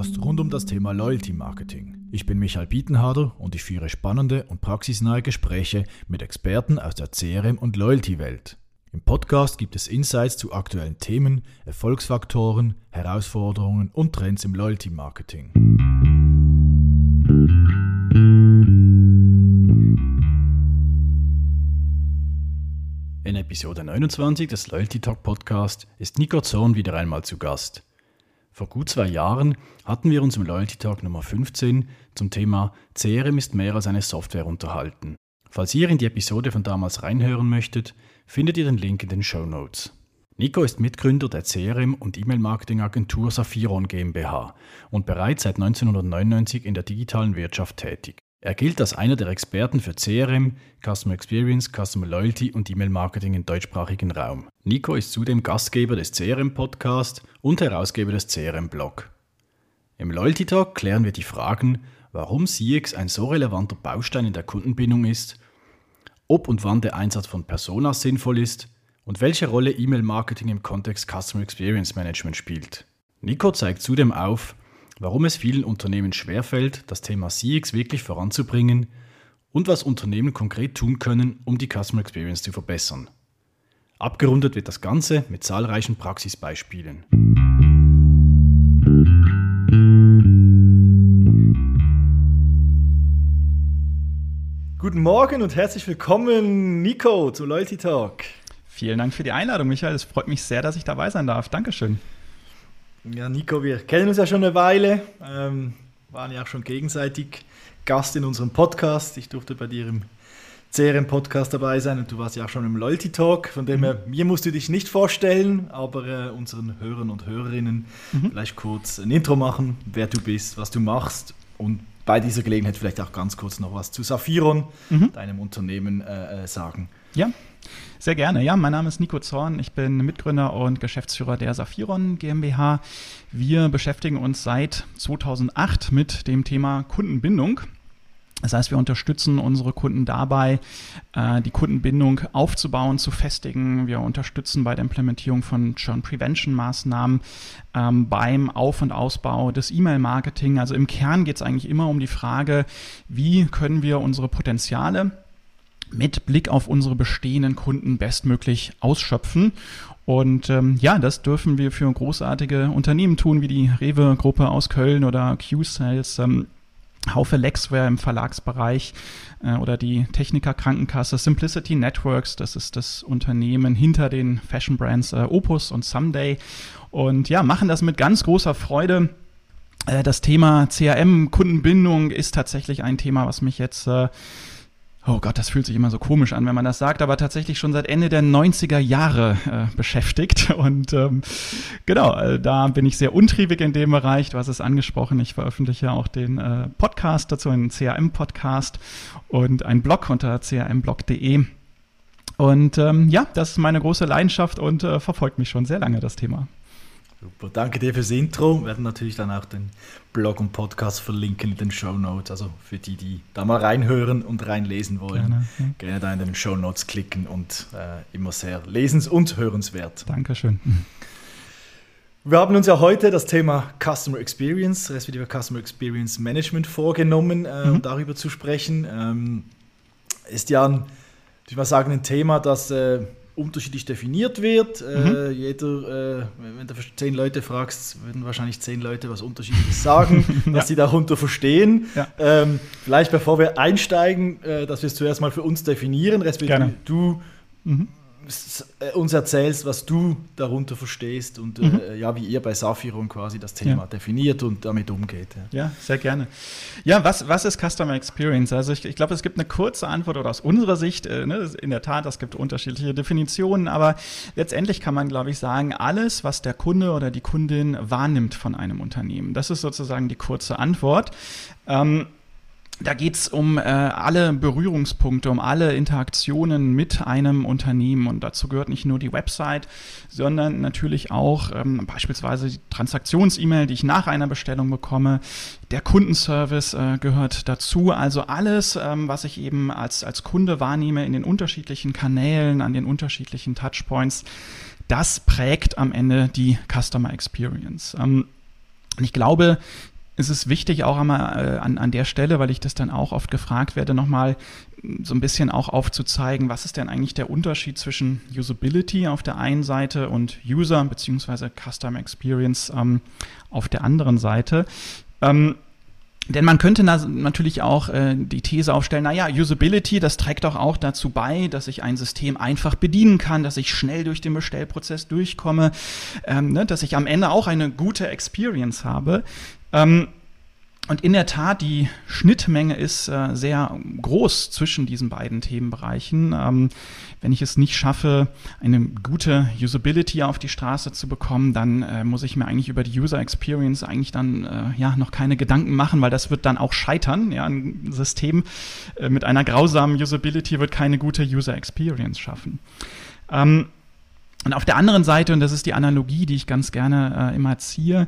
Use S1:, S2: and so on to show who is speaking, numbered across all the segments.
S1: Podcast rund um das Thema Loyalty Marketing. Ich bin Michael Bietenharder und ich führe spannende und praxisnahe Gespräche mit Experten aus der CRM- und Loyalty-Welt. Im Podcast gibt es Insights zu aktuellen Themen, Erfolgsfaktoren, Herausforderungen und Trends im Loyalty Marketing. In Episode 29 des Loyalty Talk Podcast ist Nico Zorn wieder einmal zu Gast. Vor gut 2 Jahren hatten wir uns im Loyalty Talk Nummer 15 zum Thema CRM ist mehr als eine Software unterhalten. Falls ihr in die Episode von damals reinhören möchtet, findet ihr den Link in den Shownotes. Nico ist Mitgründer der CRM- und E-Mail-Marketing-Agentur Saphiron GmbH und bereits seit 1999 in der digitalen Wirtschaft tätig. Er gilt als einer der Experten für CRM, Customer Experience, Customer Loyalty und E-Mail-Marketing im deutschsprachigen Raum. Nico ist zudem Gastgeber des CRM-Podcasts und Herausgeber des CRM-Blog. Im Loyalty Talk klären wir die Fragen, warum CX ein so relevanter Baustein in der Kundenbindung ist, ob und wann der Einsatz von Personas sinnvoll ist und welche Rolle E-Mail-Marketing im Kontext Customer Experience Management spielt. Nico zeigt zudem auf, warum es vielen Unternehmen schwerfällt, das Thema CX wirklich voranzubringen und was Unternehmen konkret tun können, um die Customer Experience zu verbessern. Abgerundet wird das Ganze mit zahlreichen Praxisbeispielen. Guten Morgen und herzlich willkommen, Nico, zu Loyalty Talk.
S2: Vielen Dank für die Einladung, Michael. Es freut mich sehr, dass ich dabei sein darf. Dankeschön.
S1: Ja, Nico, wir kennen uns ja schon eine Weile, waren ja auch schon gegenseitig Gast in unserem Podcast. Ich durfte bei dir im CRM-Podcast dabei sein und du warst ja auch schon im Loyalty Talk. Von dem her, mir musst du dich nicht vorstellen, aber unseren Hörern und Hörerinnen vielleicht kurz ein Intro machen, wer du bist, was du machst und bei dieser Gelegenheit vielleicht auch ganz kurz noch was zu Saphiron, deinem Unternehmen, sagen.
S2: Ja, sehr gerne. Ja, mein Name ist Nico Zorn. Ich bin Mitgründer und Geschäftsführer der Saphiron GmbH. Wir beschäftigen uns seit 2008 mit dem Thema Kundenbindung. Das heißt, wir unterstützen unsere Kunden dabei, die Kundenbindung aufzubauen, zu festigen. Wir unterstützen bei der Implementierung von Churn-Prevention-Maßnahmen, beim Auf- und Ausbau des E-Mail-Marketing. Also im Kern geht es eigentlich immer um die Frage, wie können wir unsere Potenziale mit Blick auf unsere bestehenden Kunden bestmöglich ausschöpfen. Und das dürfen wir für großartige Unternehmen tun, wie die Rewe-Gruppe aus Köln oder Q-Sales, Haufe Lexware im Verlagsbereich oder die Techniker Krankenkasse, Simplicity Networks, das ist das Unternehmen hinter den Fashion-Brands Opus und Someday. Und ja, machen das mit ganz großer Freude. Das Thema CRM-Kundenbindung ist tatsächlich ein Thema, was mich jetzt oh Gott, das fühlt sich immer so komisch an, wenn man das sagt, aber tatsächlich schon seit Ende der 90er Jahre beschäftigt. Und da bin ich sehr untriebig in dem Bereich. Du hast es angesprochen, ich veröffentliche auch den Podcast dazu, einen CRM-Podcast und einen Blog unter crmblog.de. Und das ist meine große Leidenschaft und verfolgt mich schon sehr lange, das Thema.
S1: Super, danke dir fürs Intro. Wir werden natürlich dann auch den Blog und Podcast verlinken in den Shownotes. Also für die, die da mal reinhören und reinlesen wollen, gerne da in den Shownotes klicken und immer sehr lesens- und hörenswert.
S2: Dankeschön.
S1: Wir haben uns ja heute das Thema Customer Experience, respektive Customer Experience Management vorgenommen, um darüber zu sprechen. Ist ja ein Thema, das unterschiedlich definiert wird. Wenn du 10 Leute fragst, würden wahrscheinlich 10 Leute was Unterschiedliches sagen, was sie darunter verstehen. Ja. Vielleicht bevor wir einsteigen, dass wir es zuerst mal für uns definieren, respektive du uns erzählst, was du darunter verstehst und wie ihr bei Saphiron quasi das Thema definiert und damit umgeht.
S2: Ja, sehr gerne. Ja, was ist Customer Experience? Also ich glaube, es gibt eine kurze Antwort oder aus unserer Sicht, in der Tat, es gibt unterschiedliche Definitionen, aber letztendlich kann man, glaube ich, sagen, alles, was der Kunde oder die Kundin wahrnimmt von einem Unternehmen. Das ist sozusagen die kurze Antwort. Da geht es um alle Berührungspunkte, um alle Interaktionen mit einem Unternehmen. Und dazu gehört nicht nur die Website, sondern natürlich auch beispielsweise die Transaktions-E-Mail, die ich nach einer Bestellung bekomme. Der Kundenservice gehört dazu. Also alles, was ich eben als Kunde wahrnehme in den unterschiedlichen Kanälen, an den unterschiedlichen Touchpoints, das prägt am Ende die Customer Experience. Und ich glaube, es ist wichtig auch einmal an der Stelle, weil ich das dann auch oft gefragt werde, nochmal so ein bisschen auch aufzuzeigen, was ist denn eigentlich der Unterschied zwischen Usability auf der einen Seite und User bzw. Customer Experience auf der anderen Seite. Denn man könnte natürlich auch die These aufstellen, naja, Usability, das trägt doch auch dazu bei, dass ich ein System einfach bedienen kann, dass ich schnell durch den Bestellprozess durchkomme, dass ich am Ende auch eine gute Experience habe. Und in der Tat, die Schnittmenge ist sehr groß zwischen diesen beiden Themenbereichen. Wenn ich es nicht schaffe, eine gute Usability auf die Straße zu bekommen, dann muss ich mir eigentlich über die User Experience eigentlich dann noch keine Gedanken machen, weil das wird dann auch scheitern. Ja, ein System mit einer grausamen Usability wird keine gute User Experience schaffen. Und auf der anderen Seite, und das ist die Analogie, die ich ganz gerne immer ziehe,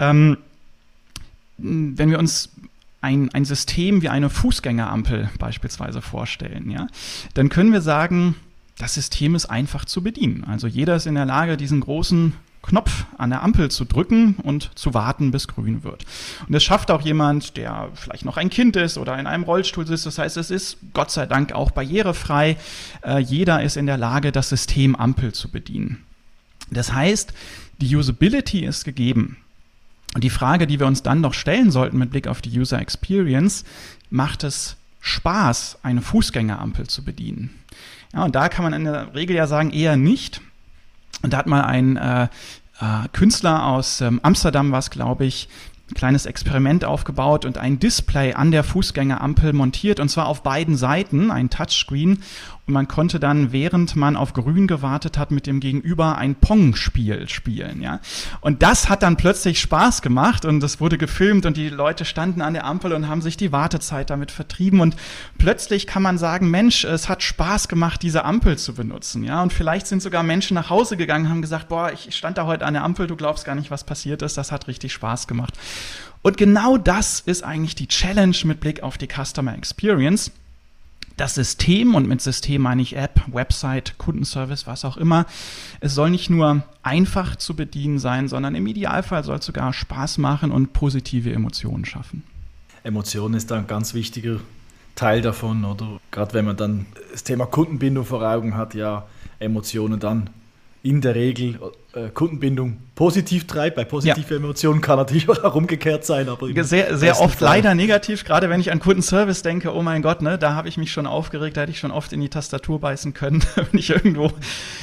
S2: wenn wir uns ein System wie eine Fußgängerampel beispielsweise vorstellen, ja, dann können wir sagen, das System ist einfach zu bedienen. Also jeder ist in der Lage, diesen großen Knopf an der Ampel zu drücken und zu warten, bis grün wird. Und das schafft auch jemand, der vielleicht noch ein Kind ist oder in einem Rollstuhl sitzt. Das heißt, es ist Gott sei Dank auch barrierefrei. Jeder ist in der Lage, das System Ampel zu bedienen. Das heißt, die Usability ist gegeben. Und die Frage, die wir uns dann noch stellen sollten mit Blick auf die User Experience, macht es Spaß, eine Fußgängerampel zu bedienen? Ja, und da kann man in der Regel ja sagen, eher nicht. Und da hat mal ein Künstler aus Amsterdam, war es, glaube ich, ein kleines Experiment aufgebaut und ein Display an der Fußgängerampel montiert, und zwar auf beiden Seiten, ein Touchscreen. Und man konnte dann, während man auf Grün gewartet hat, mit dem Gegenüber ein Pong-Spiel spielen. Ja? Und das hat dann plötzlich Spaß gemacht und das wurde gefilmt und die Leute standen an der Ampel und haben sich die Wartezeit damit vertrieben. Und plötzlich kann man sagen, Mensch, es hat Spaß gemacht, diese Ampel zu benutzen. Ja? Und vielleicht sind sogar Menschen nach Hause gegangen und haben gesagt, boah, ich stand da heute an der Ampel, du glaubst gar nicht, was passiert ist, das hat richtig Spaß gemacht. Und genau das ist eigentlich die Challenge mit Blick auf die Customer Experience. Das System, und mit System meine ich App, Website, Kundenservice, was auch immer, es soll nicht nur einfach zu bedienen sein, sondern im Idealfall soll es sogar Spaß machen und positive Emotionen schaffen.
S1: Emotionen ist da ein ganz wichtiger Teil davon, oder? Gerade wenn man dann das Thema Kundenbindung vor Augen hat, ja, Emotionen dann in der Regel Kundenbindung positiv treibt. Bei positiven Emotionen kann natürlich auch umgekehrt sein. Aber
S2: sehr oft leider negativ, gerade wenn ich an Kundenservice denke, oh mein Gott, ne, da habe ich mich schon aufgeregt, da hätte ich schon oft in die Tastatur beißen können, wenn ich irgendwo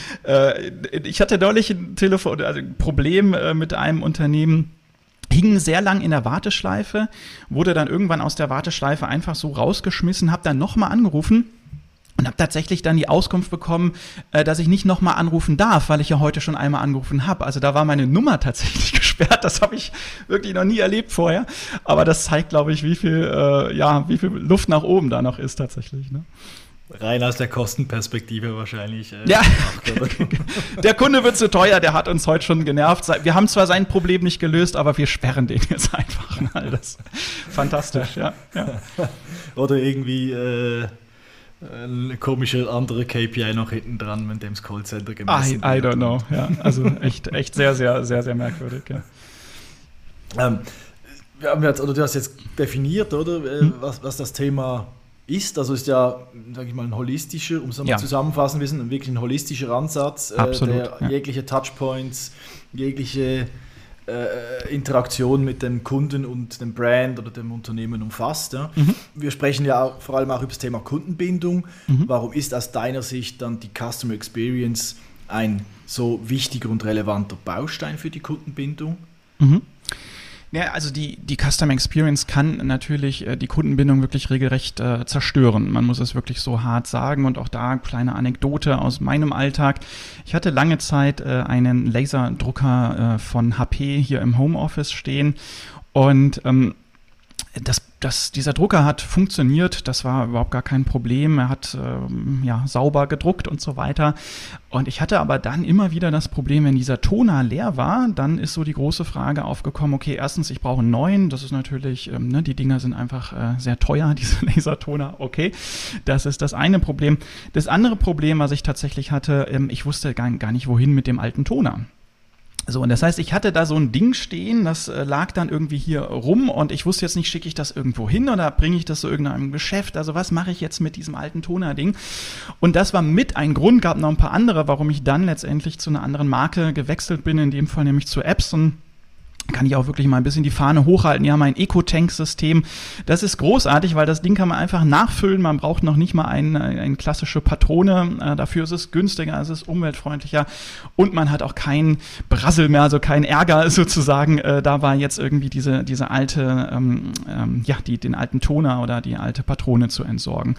S2: ich hatte neulich ein Problem mit einem Unternehmen, hing sehr lang in der Warteschleife, wurde dann irgendwann aus der Warteschleife einfach so rausgeschmissen, habe dann nochmal angerufen und habe tatsächlich dann die Auskunft bekommen, dass ich nicht nochmal anrufen darf, weil ich ja heute schon einmal angerufen habe. Also da war meine Nummer tatsächlich gesperrt. Das habe ich wirklich noch nie erlebt vorher. Aber das zeigt, glaube ich, wie viel Luft nach oben da noch ist tatsächlich. Ne?
S1: Rein aus der Kostenperspektive wahrscheinlich.
S2: Ja, der Kunde wird zu teuer, der hat uns heute schon genervt. Wir haben zwar sein Problem nicht gelöst, aber wir sperren den jetzt einfach mal. Das ist fantastisch, ja.
S1: Oder irgendwie eine komische andere KPI noch hinten dran, mit dem das Callcenter gemessen wird.
S2: I don't know, ja. Also echt sehr, sehr, sehr, sehr merkwürdig, ja.
S1: Wir haben jetzt, oder du hast jetzt definiert, oder, was das Thema ist. Also ist ja, sage ich mal, ein holistischer, um es nochmal zusammenfassen, wir sind wirklich ein holistischer Ansatz,
S2: Absolut,
S1: der jegliche Touchpoints, jegliche Interaktion mit dem Kunden und dem Brand oder dem Unternehmen umfasst. Ja. Wir sprechen ja auch, vor allem auch über das Thema Kundenbindung. Warum ist aus deiner Sicht dann die Customer Experience ein so wichtiger und relevanter Baustein für die Kundenbindung?
S2: Ja, also die Customer Experience kann natürlich die Kundenbindung wirklich regelrecht zerstören. Man muss es wirklich so hart sagen. Und auch da kleine Anekdote aus meinem Alltag. Ich hatte lange Zeit einen Laserdrucker von HP hier im Homeoffice stehen und dieser Drucker hat funktioniert, das war überhaupt gar kein Problem, er hat sauber gedruckt und so weiter. Und ich hatte aber dann immer wieder das Problem, wenn dieser Toner leer war, dann ist so die große Frage aufgekommen, okay, erstens, ich brauche einen neuen, das ist natürlich, die Dinger sind einfach sehr teuer, diese Lasertoner, okay, das ist das eine Problem. Das andere Problem, was ich tatsächlich hatte, ich wusste gar nicht, wohin mit dem alten Toner. So, und das heißt, ich hatte da so ein Ding stehen, das lag dann irgendwie hier rum und ich wusste jetzt nicht, schicke ich das irgendwo hin oder bringe ich das zu irgendeinem Geschäft? Also was mache ich jetzt mit diesem alten Toner-Ding? Und das war mit ein Grund, gab noch ein paar andere, warum ich dann letztendlich zu einer anderen Marke gewechselt bin, in dem Fall nämlich zu Epson. Kann ich auch wirklich mal ein bisschen die Fahne hochhalten. Die haben ein Eco-Tank-System. Das ist großartig, weil das Ding kann man einfach nachfüllen. Man braucht noch nicht mal eine klassische Patrone. Dafür ist es günstiger, es ist umweltfreundlicher und man hat auch keinen Brassel mehr, also keinen Ärger sozusagen. Da war jetzt irgendwie diese alte, den alten Toner oder die alte Patrone zu entsorgen.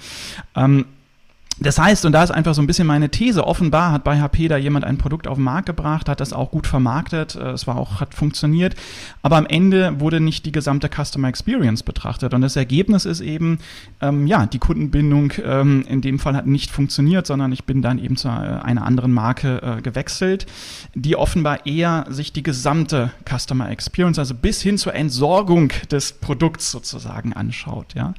S2: Das heißt, und da ist einfach so ein bisschen meine These, offenbar hat bei HP da jemand ein Produkt auf den Markt gebracht, hat das auch gut vermarktet, hat funktioniert, aber am Ende wurde nicht die gesamte Customer Experience betrachtet und das Ergebnis ist eben, die Kundenbindung in dem Fall hat nicht funktioniert, sondern ich bin dann eben zu einer anderen Marke gewechselt, die offenbar eher sich die gesamte Customer Experience, also bis hin zur Entsorgung des Produkts sozusagen anschaut, ja.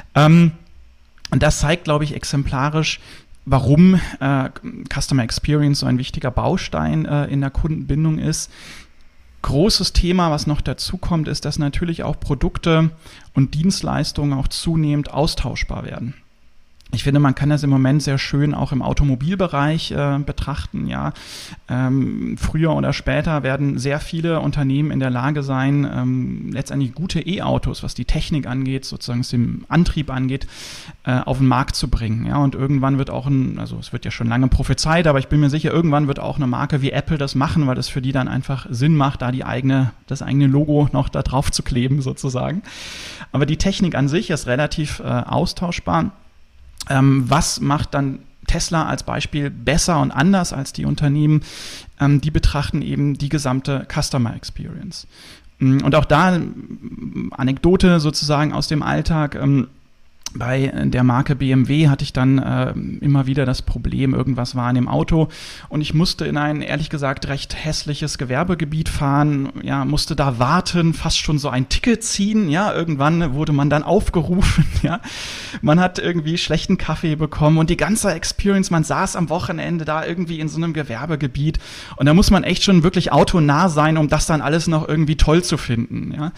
S2: Und das zeigt, glaube ich, exemplarisch, warum Customer Experience so ein wichtiger Baustein in der Kundenbindung ist. Großes Thema, was noch dazu kommt, ist, dass natürlich auch Produkte und Dienstleistungen auch zunehmend austauschbar werden. Ich finde, man kann das im Moment sehr schön auch im Automobilbereich betrachten. Ja, früher oder später werden sehr viele Unternehmen in der Lage sein, letztendlich gute E-Autos, was die Technik angeht, sozusagen was den Antrieb angeht, auf den Markt zu bringen. Ja, und irgendwann wird auch es wird ja schon lange prophezeit, aber ich bin mir sicher, irgendwann wird auch eine Marke wie Apple das machen, weil das für die dann einfach Sinn macht, da das eigene Logo noch da drauf zu kleben sozusagen. Aber die Technik an sich ist relativ austauschbar. Was macht dann Tesla als Beispiel besser und anders als die Unternehmen? Die betrachten eben die gesamte Customer Experience. Und auch da Anekdote sozusagen aus dem Alltag. Bei der Marke BMW hatte ich dann immer wieder das Problem, irgendwas war in dem Auto und ich musste in ein, ehrlich gesagt, recht hässliches Gewerbegebiet fahren, ja, musste da warten, fast schon so ein Ticket ziehen, ja, irgendwann wurde man dann aufgerufen, ja, man hat irgendwie schlechten Kaffee bekommen und die ganze Experience, man saß am Wochenende da irgendwie in so einem Gewerbegebiet und da muss man echt schon wirklich autonah sein, um das dann alles noch irgendwie toll zu finden, ja.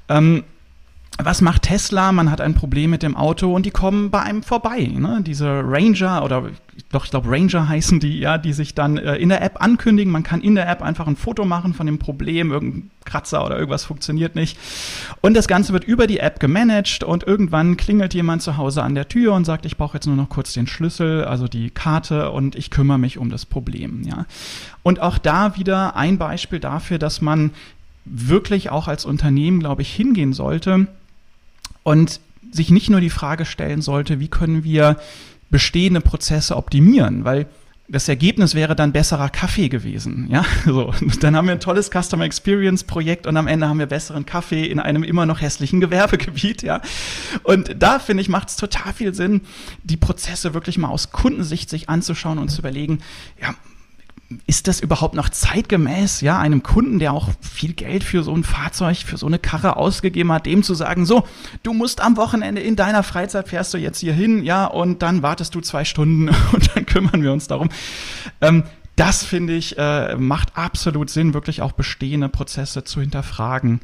S2: Was macht Tesla? Man hat ein Problem mit dem Auto und die kommen bei einem vorbei. Ne? Diese Ranger ich glaube Ranger heißen die, ja, die sich dann in der App ankündigen. Man kann in der App einfach ein Foto machen von dem Problem, irgendein Kratzer oder irgendwas funktioniert nicht. Und das Ganze wird über die App gemanagt und irgendwann klingelt jemand zu Hause an der Tür und sagt, ich brauche jetzt nur noch kurz den Schlüssel, also die Karte und ich kümmere mich um das Problem. Ja? Und auch da wieder ein Beispiel dafür, dass man wirklich auch als Unternehmen, glaube ich, hingehen sollte und sich nicht nur die Frage stellen sollte, wie können wir bestehende Prozesse optimieren, weil das Ergebnis wäre dann besserer Kaffee gewesen, ja, so. Dann haben wir ein tolles Customer Experience Projekt und am Ende haben wir besseren Kaffee in einem immer noch hässlichen Gewerbegebiet, ja. Und da, finde ich, macht es total viel Sinn, die Prozesse wirklich mal aus Kundensicht sich anzuschauen und zu überlegen, ja, ist das überhaupt noch zeitgemäß, ja, einem Kunden, der auch viel Geld für so ein Fahrzeug, für so eine Karre ausgegeben hat, dem zu sagen, so, du musst am Wochenende in deiner Freizeit fährst du jetzt hier hin, ja, und dann wartest du 2 Stunden und dann kümmern wir uns darum. Das, finde ich, macht absolut Sinn, wirklich auch bestehende Prozesse zu hinterfragen.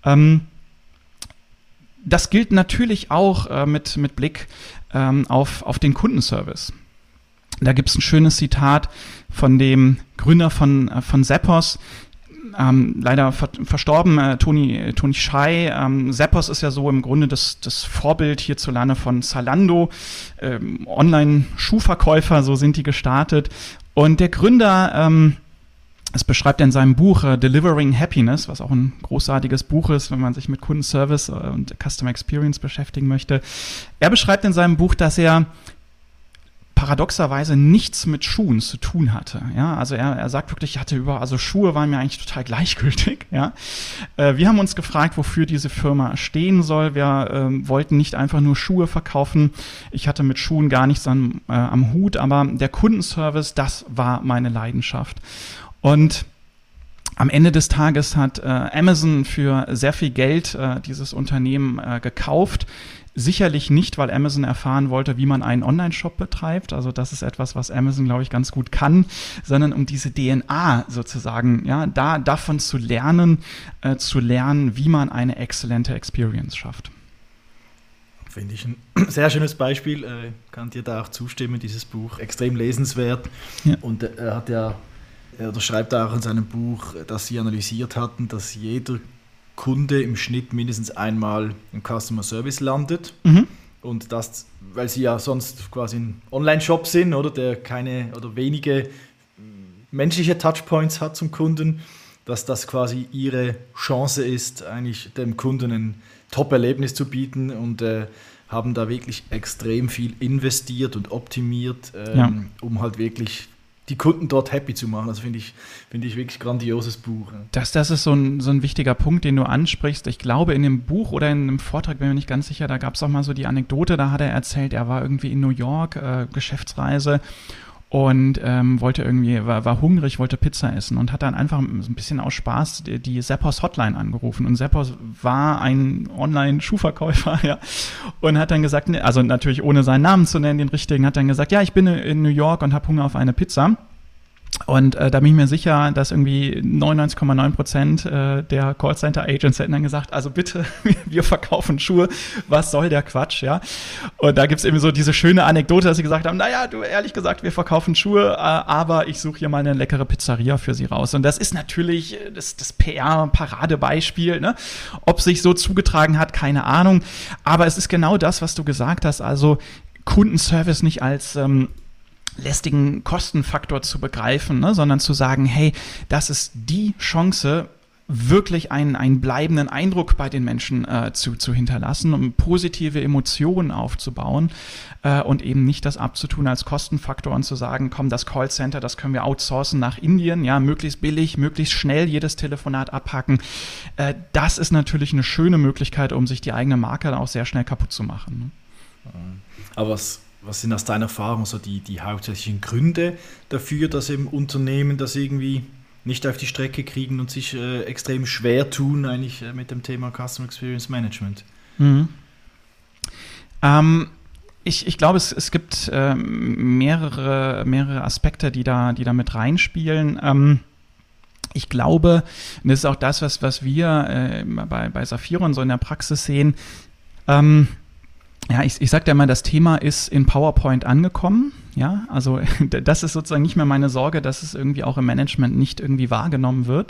S2: Das gilt natürlich auch mit Blick auf den Kundenservice. Da gibt es ein schönes Zitat von dem Gründer von Zappos, leider verstorben, Toni Schei. Zappos ist ja so im Grunde das Vorbild hierzulande von Zalando, Online-Schuhverkäufer, so sind die gestartet. Und der Gründer, es beschreibt er in seinem Buch Delivering Happiness, was auch ein großartiges Buch ist, wenn man sich mit Kundenservice und Customer Experience beschäftigen möchte. Er beschreibt in seinem Buch, dass er paradoxerweise nichts mit Schuhen zu tun hatte. Ja, also er sagt wirklich, Schuhe waren mir eigentlich total gleichgültig. Ja, wir haben uns gefragt, wofür diese Firma stehen soll. Wir wollten nicht einfach nur Schuhe verkaufen. Ich hatte mit Schuhen gar nichts am Hut, aber der Kundenservice, das war meine Leidenschaft. Und am Ende des Tages hat Amazon für sehr viel Geld dieses Unternehmen gekauft. Sicherlich nicht, weil Amazon erfahren wollte, wie man einen Online-Shop betreibt. Also das ist etwas, was Amazon, glaube ich, ganz gut kann, sondern um diese DNA sozusagen, ja, davon zu lernen, wie man eine exzellente Experience schafft.
S1: Finde ich ein sehr schönes Beispiel. Kann dir da auch zustimmen, dieses Buch, extrem lesenswert. Ja. Und er schreibt auch in seinem Buch, dass sie analysiert hatten, dass jeder Kunde im Schnitt mindestens einmal im Customer Service landet. Mhm. Und das, weil sie ja sonst quasi ein Online-Shop sind, oder der keine oder wenige menschliche Touchpoints hat zum Kunden, dass das quasi ihre Chance ist, eigentlich dem Kunden ein Top-Erlebnis zu bieten, und haben da wirklich extrem viel investiert und optimiert, um halt wirklich die Kunden dort happy zu machen. Also finde ich wirklich grandioses Buch.
S2: Das ist so ein wichtiger Punkt, den du ansprichst. Ich glaube, in dem Buch oder in einem Vortrag, bin mir nicht ganz sicher, da gab es auch mal so die Anekdote, da hat er erzählt, er war irgendwie in New York, Geschäftsreise, und war hungrig, wollte Pizza essen und hat dann einfach ein bisschen aus Spaß die Zappos Hotline angerufen. Und Zappos war ein Online-Schuhverkäufer, ja, und hat dann gesagt, also natürlich ohne seinen Namen zu nennen, den richtigen, hat dann gesagt, ja, ich bin in New York und habe Hunger auf eine Pizza. Und da bin ich mir sicher, dass irgendwie 99,9% der Callcenter-Agents hätten dann gesagt, also bitte, wir verkaufen Schuhe, was soll der Quatsch, ja? Und da gibt es eben so diese schöne Anekdote, dass sie gesagt haben, naja, du, ehrlich gesagt, wir verkaufen Schuhe, aber ich suche hier mal eine leckere Pizzeria für sie raus. Und das ist natürlich das PR-Paradebeispiel, ne? Ob sich so zugetragen hat, keine Ahnung. Aber es ist genau das, was du gesagt hast, also Kundenservice nicht als lästigen Kostenfaktor zu begreifen, ne, sondern zu sagen, hey, das ist die Chance, wirklich einen bleibenden Eindruck bei den Menschen zu hinterlassen, um positive Emotionen aufzubauen und eben nicht das abzutun als Kostenfaktor und zu sagen, komm, das Callcenter, das können wir outsourcen nach Indien, ja, möglichst billig, möglichst schnell jedes Telefonat abhacken. Das ist natürlich eine schöne Möglichkeit, um sich die eigene Marke dann auch sehr schnell kaputt zu machen. Ne?
S1: Aber was sind aus deiner Erfahrung so die hauptsächlichen Gründe dafür, dass eben Unternehmen das irgendwie nicht auf die Strecke kriegen und sich extrem schwer tun eigentlich mit dem Thema Customer Experience Management?
S2: Mhm. Ich glaube, es gibt mehrere Aspekte, die da mit reinspielen. Ich glaube, und das ist auch das, was wir bei Saphiron so in der Praxis sehen, ja, ich sage ja mal, das Thema ist in PowerPoint angekommen. Ja, also das ist sozusagen nicht mehr meine Sorge, dass es irgendwie auch im Management nicht irgendwie wahrgenommen wird.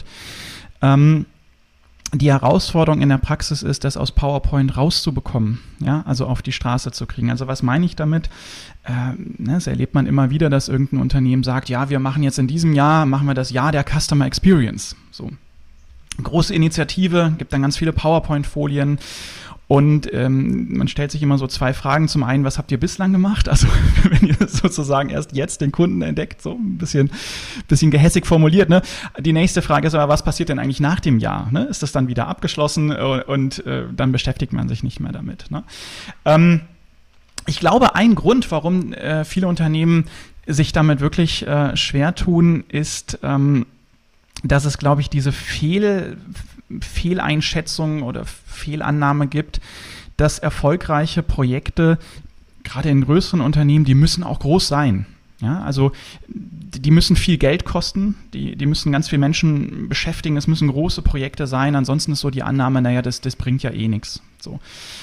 S2: Die Herausforderung in der Praxis ist, das aus PowerPoint rauszubekommen, ja, also auf die Straße zu kriegen. Also was meine ich damit? Das erlebt man immer wieder, dass irgendein Unternehmen sagt, ja, wir machen jetzt in diesem Jahr, machen wir das Jahr der Customer Experience. So, große Initiative, gibt dann ganz viele PowerPoint-Folien. Und man stellt sich immer so zwei Fragen. Zum einen, was habt ihr bislang gemacht? Also wenn ihr sozusagen erst jetzt den Kunden entdeckt, so ein bisschen gehässig formuliert. Ne? Die nächste Frage ist aber, was passiert denn eigentlich nach dem Jahr? Ne? Ist das dann wieder abgeschlossen und dann beschäftigt man sich nicht mehr damit? Ne? Ich glaube, ein Grund, warum viele Unternehmen sich damit wirklich schwer tun, ist, dass es, glaube ich, diese Fehleinschätzung oder Fehlannahme gibt, dass erfolgreiche Projekte, gerade in größeren Unternehmen, die müssen auch groß sein. Ja, also die müssen viel Geld kosten, die müssen ganz viele Menschen beschäftigen, es müssen große Projekte sein, ansonsten ist so die Annahme, naja, das bringt ja eh nichts. So.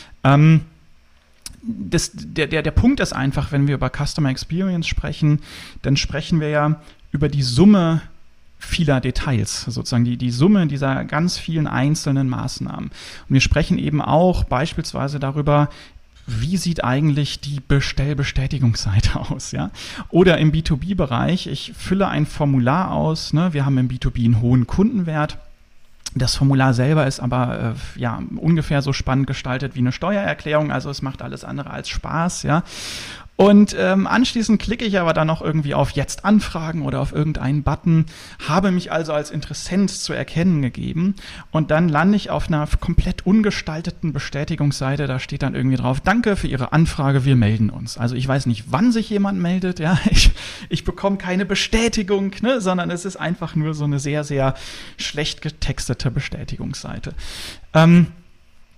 S2: Der Punkt ist einfach, wenn wir über Customer Experience sprechen, dann sprechen wir ja über die Summe vieler Details, sozusagen die Summe dieser ganz vielen einzelnen Maßnahmen. Und wir sprechen eben auch beispielsweise darüber, wie sieht eigentlich die Bestellbestätigungsseite aus, ja? Oder im B2B-Bereich, ich fülle ein Formular aus, ne? Wir haben im B2B einen hohen Kundenwert. Das Formular selber ist aber ungefähr so spannend gestaltet wie eine Steuererklärung, also es macht alles andere als Spaß, ja. Und anschließend klicke ich aber dann noch irgendwie auf Jetzt anfragen oder auf irgendeinen Button, habe mich also als Interessent zu erkennen gegeben und dann lande ich auf einer komplett ungestalteten Bestätigungsseite, da steht dann irgendwie drauf, danke für Ihre Anfrage, wir melden uns. Also ich weiß nicht, wann sich jemand meldet, ja, ich bekomme keine Bestätigung, ne, sondern es ist einfach nur so eine sehr, sehr schlecht getextete Bestätigungsseite.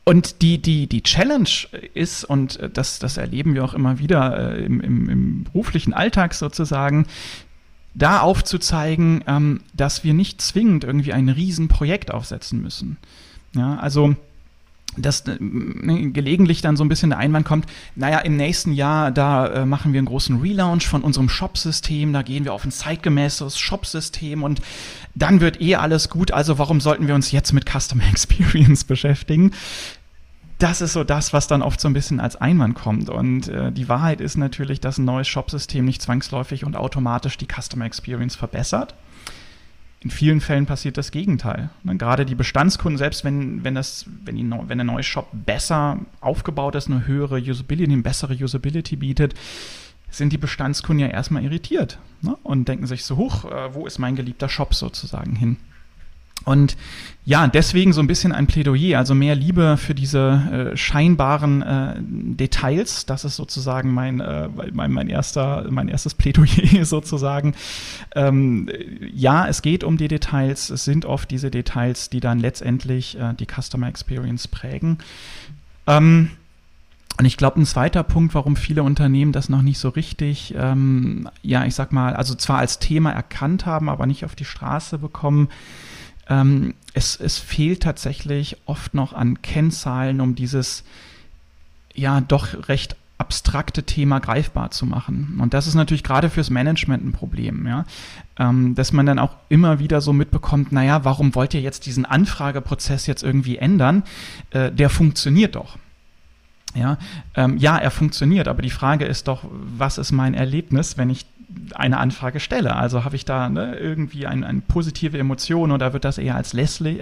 S2: Und die Challenge ist, und das erleben wir auch immer wieder im beruflichen Alltag sozusagen, da aufzuzeigen, dass wir nicht zwingend irgendwie ein Riesenprojekt aufsetzen müssen. Ja, also dass gelegentlich dann so ein bisschen der Einwand kommt, naja, im nächsten Jahr, da machen wir einen großen Relaunch von unserem Shop-System, da gehen wir auf ein zeitgemäßes Shop-System und dann wird alles gut, also warum sollten wir uns jetzt mit Customer Experience beschäftigen? Das ist so das, was dann oft so ein bisschen als Einwand kommt. Und die Wahrheit ist natürlich, dass ein neues Shop-System nicht zwangsläufig und automatisch die Customer Experience verbessert. In vielen Fällen passiert das Gegenteil. Gerade die Bestandskunden, selbst wenn der neue Shop besser aufgebaut ist, eine höhere Usability, eine bessere Usability bietet, sind die Bestandskunden ja erstmal irritiert, ne? Und denken sich so, wo ist mein geliebter Shop sozusagen hin? Und ja, deswegen so ein bisschen ein Plädoyer, also mehr Liebe für diese scheinbaren Details. Das ist sozusagen mein erstes Plädoyer sozusagen. Ja, es geht um die Details. Es sind oft diese Details, die dann letztendlich die Customer Experience prägen. Und ich glaube, ein zweiter Punkt, warum viele Unternehmen das noch nicht so richtig, ich sag mal, also zwar als Thema erkannt haben, aber nicht auf die Straße bekommen. Es fehlt tatsächlich oft noch an Kennzahlen, um dieses doch recht abstrakte Thema greifbar zu machen. Und das ist natürlich gerade fürs Management ein Problem, ja? Dass man dann auch immer wieder so mitbekommt, naja, warum wollt ihr jetzt diesen Anfrageprozess jetzt irgendwie ändern? Der funktioniert doch. Ja, er funktioniert, aber die Frage ist doch, was ist mein Erlebnis, wenn ich eine Anfrage stelle? Also habe ich da irgendwie eine positive Emotion oder wird das eher als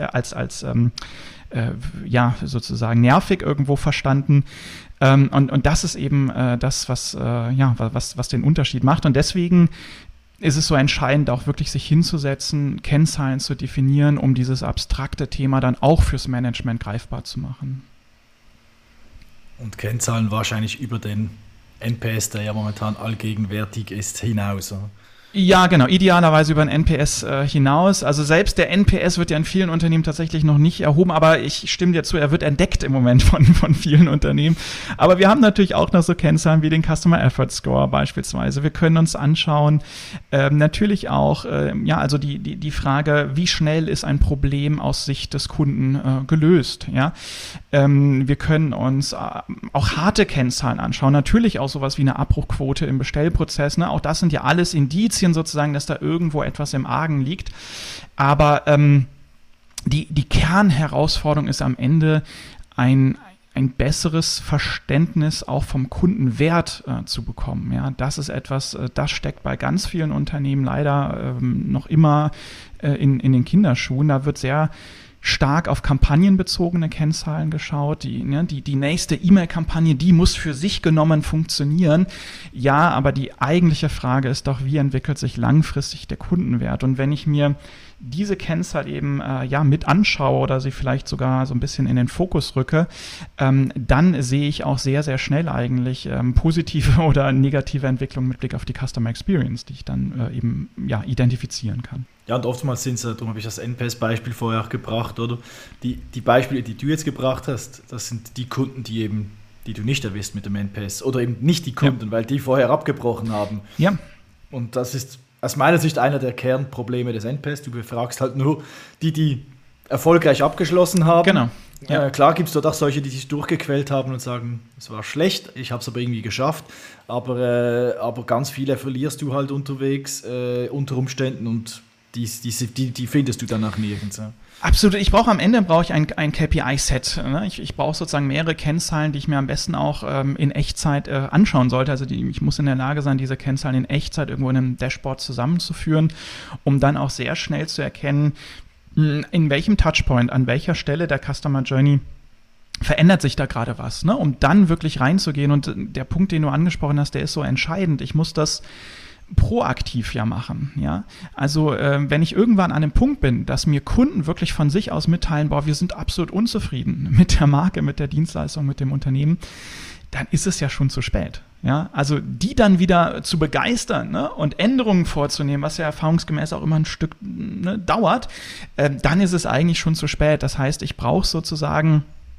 S2: sozusagen nervig irgendwo verstanden? Und das ist eben das, was den Unterschied macht. Und deswegen ist es so entscheidend, auch wirklich sich hinzusetzen, Kennzahlen zu definieren, um dieses abstrakte Thema dann auch fürs Management greifbar zu machen.
S1: Und Kennzahlen wahrscheinlich über den NPS, der ja momentan allgegenwärtig ist, hinaus. Oder?
S2: Ja, genau, idealerweise über den NPS hinaus. Also selbst der NPS wird ja in vielen Unternehmen tatsächlich noch nicht erhoben, aber ich stimme dir zu, er wird entdeckt im Moment von vielen Unternehmen. Aber wir haben natürlich auch noch so Kennzahlen wie den Customer Effort Score beispielsweise. Wir können uns anschauen, natürlich auch, also die Frage, wie schnell ist ein Problem aus Sicht des Kunden gelöst, ja. Wir können uns auch harte Kennzahlen anschauen, natürlich auch sowas wie eine Abbruchquote im Bestellprozess, ne? Auch das sind ja alles Indizien sozusagen, dass da irgendwo etwas im Argen liegt. Aber die Kernherausforderung ist am Ende ein besseres Verständnis auch vom Kundenwert zu bekommen. Ja, das ist etwas, das steckt bei ganz vielen Unternehmen leider noch immer in den Kinderschuhen. Da wird sehr stark auf kampagnenbezogene Kennzahlen geschaut. Die nächste E-Mail-Kampagne, die muss für sich genommen funktionieren. Ja, aber die eigentliche Frage ist doch, wie entwickelt sich langfristig der Kundenwert? Und wenn ich mir diese Kennzahl eben mit anschaue oder sie vielleicht sogar so ein bisschen in den Fokus rücke, dann sehe ich auch sehr, sehr schnell eigentlich positive oder negative Entwicklungen mit Blick auf die Customer Experience, die ich dann identifizieren kann.
S1: Ja, und oftmals sind es, darum habe ich das NPS-Beispiel vorher auch gebracht, oder? Die Beispiele, die du jetzt gebracht hast, das sind die Kunden, die du nicht erwischt mit dem NPS oder eben nicht die Kunden, weil die vorher abgebrochen haben.
S2: Ja.
S1: Und das ist aus meiner Sicht einer der Kernprobleme des NPS. Du befragst halt nur die erfolgreich abgeschlossen haben.
S2: Genau.
S1: Ja. Klar gibt es dort auch solche, die sich durchgequält haben und sagen, es war schlecht, ich habe es aber irgendwie geschafft. Aber ganz viele verlierst du halt unterwegs unter Umständen und die findest du danach nirgends. Ja.
S2: Absolut. Am Ende brauche ich ein KPI-Set. Ne? Ich brauche sozusagen mehrere Kennzahlen, die ich mir am besten auch in Echtzeit anschauen sollte. Also ich muss in der Lage sein, diese Kennzahlen in Echtzeit irgendwo in einem Dashboard zusammenzuführen, um dann auch sehr schnell zu erkennen, in welchem Touchpoint, an welcher Stelle der Customer Journey verändert sich da gerade was, ne? Um dann wirklich reinzugehen. Und der Punkt, den du angesprochen hast, der ist so entscheidend. Ich muss das proaktiv machen, ja. Also wenn ich irgendwann an einem Punkt bin, dass mir Kunden wirklich von sich aus mitteilen, wir sind absolut unzufrieden mit der Marke, mit der Dienstleistung, mit dem Unternehmen, dann ist es ja schon zu spät. Ja, also die dann wieder zu begeistern, ne, und Änderungen vorzunehmen, was ja erfahrungsgemäß auch immer ein Stück dauert, dann ist es eigentlich schon zu spät. Das heißt, ich brauche sozusagen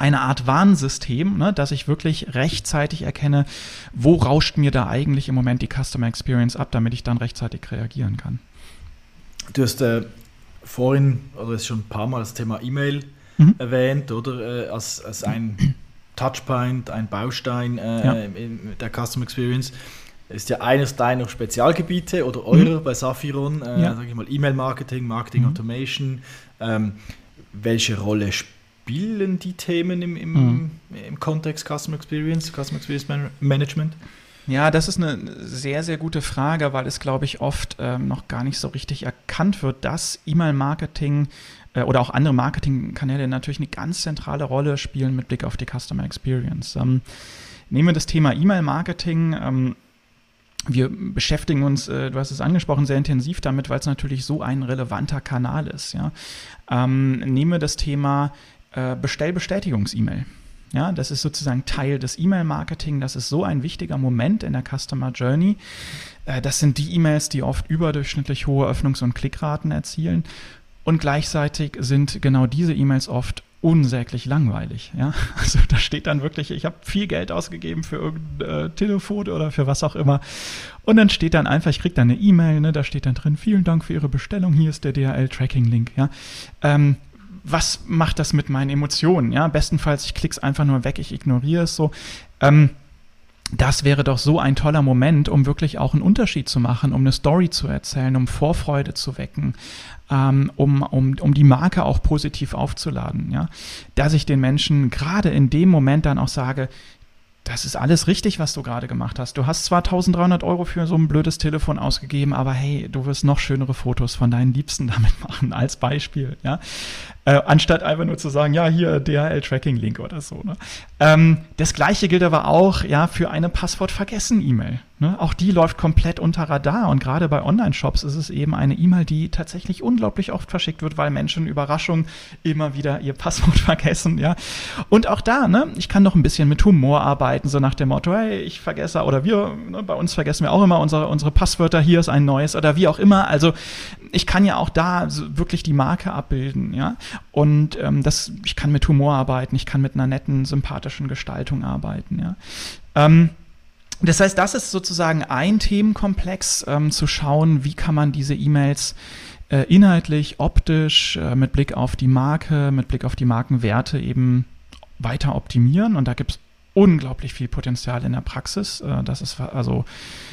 S2: eine Art Warnsystem, ne, dass ich wirklich rechtzeitig erkenne, wo rauscht mir da eigentlich im Moment die Customer Experience ab, damit ich dann rechtzeitig reagieren kann.
S1: Du hast vorhin, oder ist schon ein paar Mal das Thema E-Mail erwähnt, oder? Als ein Touchpoint, ein Baustein in der Customer Experience. Ist ja eines deiner Spezialgebiete oder eurer bei Safiron, sage ich mal, E-Mail-Marketing, Marketing Automation. Welche Rolle spielen die Themen im Kontext Customer Experience Management?
S2: Ja, das ist eine sehr, sehr gute Frage, weil es, glaube ich, oft noch gar nicht so richtig erkannt wird, dass E-Mail-Marketing oder auch andere Marketingkanäle natürlich eine ganz zentrale Rolle spielen mit Blick auf die Customer Experience. Nehmen wir das Thema E-Mail-Marketing. Wir beschäftigen uns, du hast es angesprochen, sehr intensiv damit, weil es natürlich so ein relevanter Kanal ist. Ja? Nehmen wir das Thema Bestellbestätigungs-E-Mail. Ja, das ist sozusagen Teil des E-Mail-Marketing. Das ist so ein wichtiger Moment in der Customer Journey. Das sind die E-Mails, die oft überdurchschnittlich hohe Öffnungs- und Klickraten erzielen. Und gleichzeitig sind genau diese E-Mails oft unsäglich langweilig. Ja? Also da steht dann wirklich, ich habe viel Geld ausgegeben für irgendein Telefon oder für was auch immer. Und dann steht dann einfach, ich kriege dann eine E-Mail, ne, da steht dann drin, vielen Dank für Ihre Bestellung, hier ist der DHL-Tracking-Link. Ja? Was macht das mit meinen Emotionen? Ja? Bestenfalls, ich klicke es einfach nur weg, ich ignoriere es so. Das wäre doch so ein toller Moment, um wirklich auch einen Unterschied zu machen, um eine Story zu erzählen, um Vorfreude zu wecken, um die Marke auch positiv aufzuladen. Ja? Dass ich den Menschen gerade in dem Moment dann auch sage, das ist alles richtig, was du gerade gemacht hast. Du hast zwar 1.300 € für so ein blödes Telefon ausgegeben, aber hey, du wirst noch schönere Fotos von deinen Liebsten damit machen, als Beispiel. Ja? Anstatt einfach nur zu sagen, ja, hier DHL-Tracking-Link oder so. Ne? Das Gleiche gilt aber auch für eine Passwort-Vergessen-E-Mail. Ne? Auch die läuft komplett unter Radar. Und gerade bei Online-Shops ist es eben eine E-Mail, die tatsächlich unglaublich oft verschickt wird, weil Menschen Überraschung immer wieder ihr Passwort vergessen. Ja? Und auch da, ne, ich kann noch ein bisschen mit Humor arbeiten, so nach dem Motto, hey, ich vergesse, oder wir, ne, bei uns vergessen wir auch immer unsere Passwörter, hier ist ein neues oder wie auch immer. Also ich kann ja auch da wirklich die Marke abbilden, ja. Und ich kann mit Humor arbeiten, ich kann mit einer netten, sympathischen Gestaltung arbeiten, ja. Das heißt, das ist sozusagen ein Themenkomplex, zu schauen, wie kann man diese E-Mails inhaltlich, optisch, mit Blick auf die Marke, mit Blick auf die Markenwerte eben weiter optimieren. Und da gibt es unglaublich viel Potenzial in der Praxis. Das ist also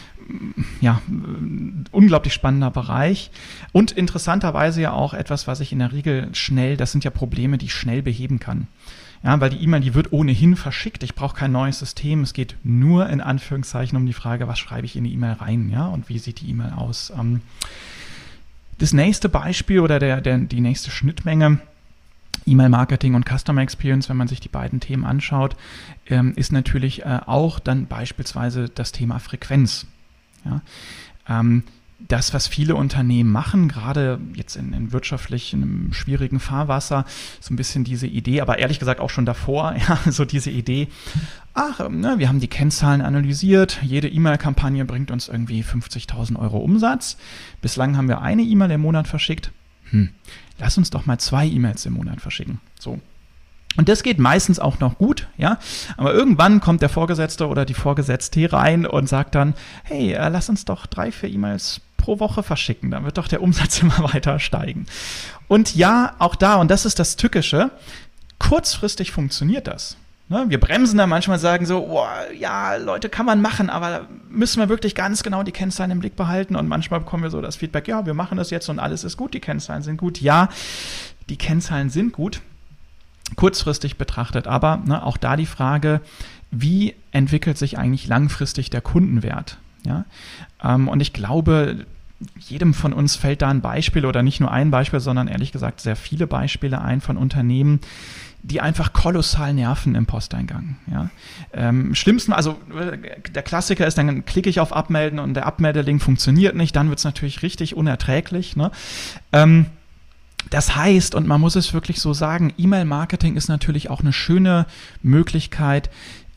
S2: unglaublich spannender Bereich und interessanterweise ja auch etwas, was ich in der Regel das sind ja Probleme, die ich schnell beheben kann. Ja, weil die E-Mail, die wird ohnehin verschickt. Ich brauche kein neues System. Es geht nur in Anführungszeichen um die Frage, was schreibe ich in die E-Mail rein, ja, und wie sieht die E-Mail aus. Das nächste Beispiel oder die nächste Schnittmenge E-Mail-Marketing und Customer Experience, wenn man sich die beiden Themen anschaut, ist natürlich auch dann beispielsweise das Thema Frequenz. Ja, das, was viele Unternehmen machen, gerade jetzt in wirtschaftlich in einem schwierigen Fahrwasser, so ein bisschen diese Idee, aber ehrlich gesagt auch schon davor, ja, so diese Idee, wir haben die Kennzahlen analysiert, jede E-Mail-Kampagne bringt uns irgendwie 50.000 € Umsatz. Bislang haben wir eine E-Mail im Monat verschickt. Lass uns doch mal 2 E-Mails im Monat verschicken. So. Und das geht meistens auch noch gut, ja. Aber irgendwann kommt der Vorgesetzte oder die Vorgesetzte rein und sagt dann, hey, lass uns doch 3-4 E-Mails pro Woche verschicken. Dann wird doch der Umsatz immer weiter steigen. Und ja, auch da, und das ist das Tückische, kurzfristig funktioniert das. Ne? Wir bremsen da manchmal, sagen so, ja, Leute, kann man machen, aber müssen wir wirklich ganz genau die Kennzahlen im Blick behalten. Und manchmal bekommen wir so das Feedback, ja, wir machen das jetzt und alles ist gut, die Kennzahlen sind gut. Ja, die Kennzahlen sind gut, kurzfristig betrachtet, aber auch da die Frage, wie entwickelt sich eigentlich langfristig der Kundenwert? Ja? Und ich glaube, jedem von uns fällt da ein Beispiel oder nicht nur ein Beispiel, sondern ehrlich gesagt sehr viele Beispiele ein von Unternehmen, die einfach kolossal nerven im Posteingang. Ja? Schlimmsten, also der Klassiker ist, dann klicke ich auf Abmelden und der Abmeldelink funktioniert nicht, dann wird es natürlich richtig unerträglich. Ne? Das heißt, und man muss es wirklich so sagen, E-Mail-Marketing ist natürlich auch eine schöne Möglichkeit,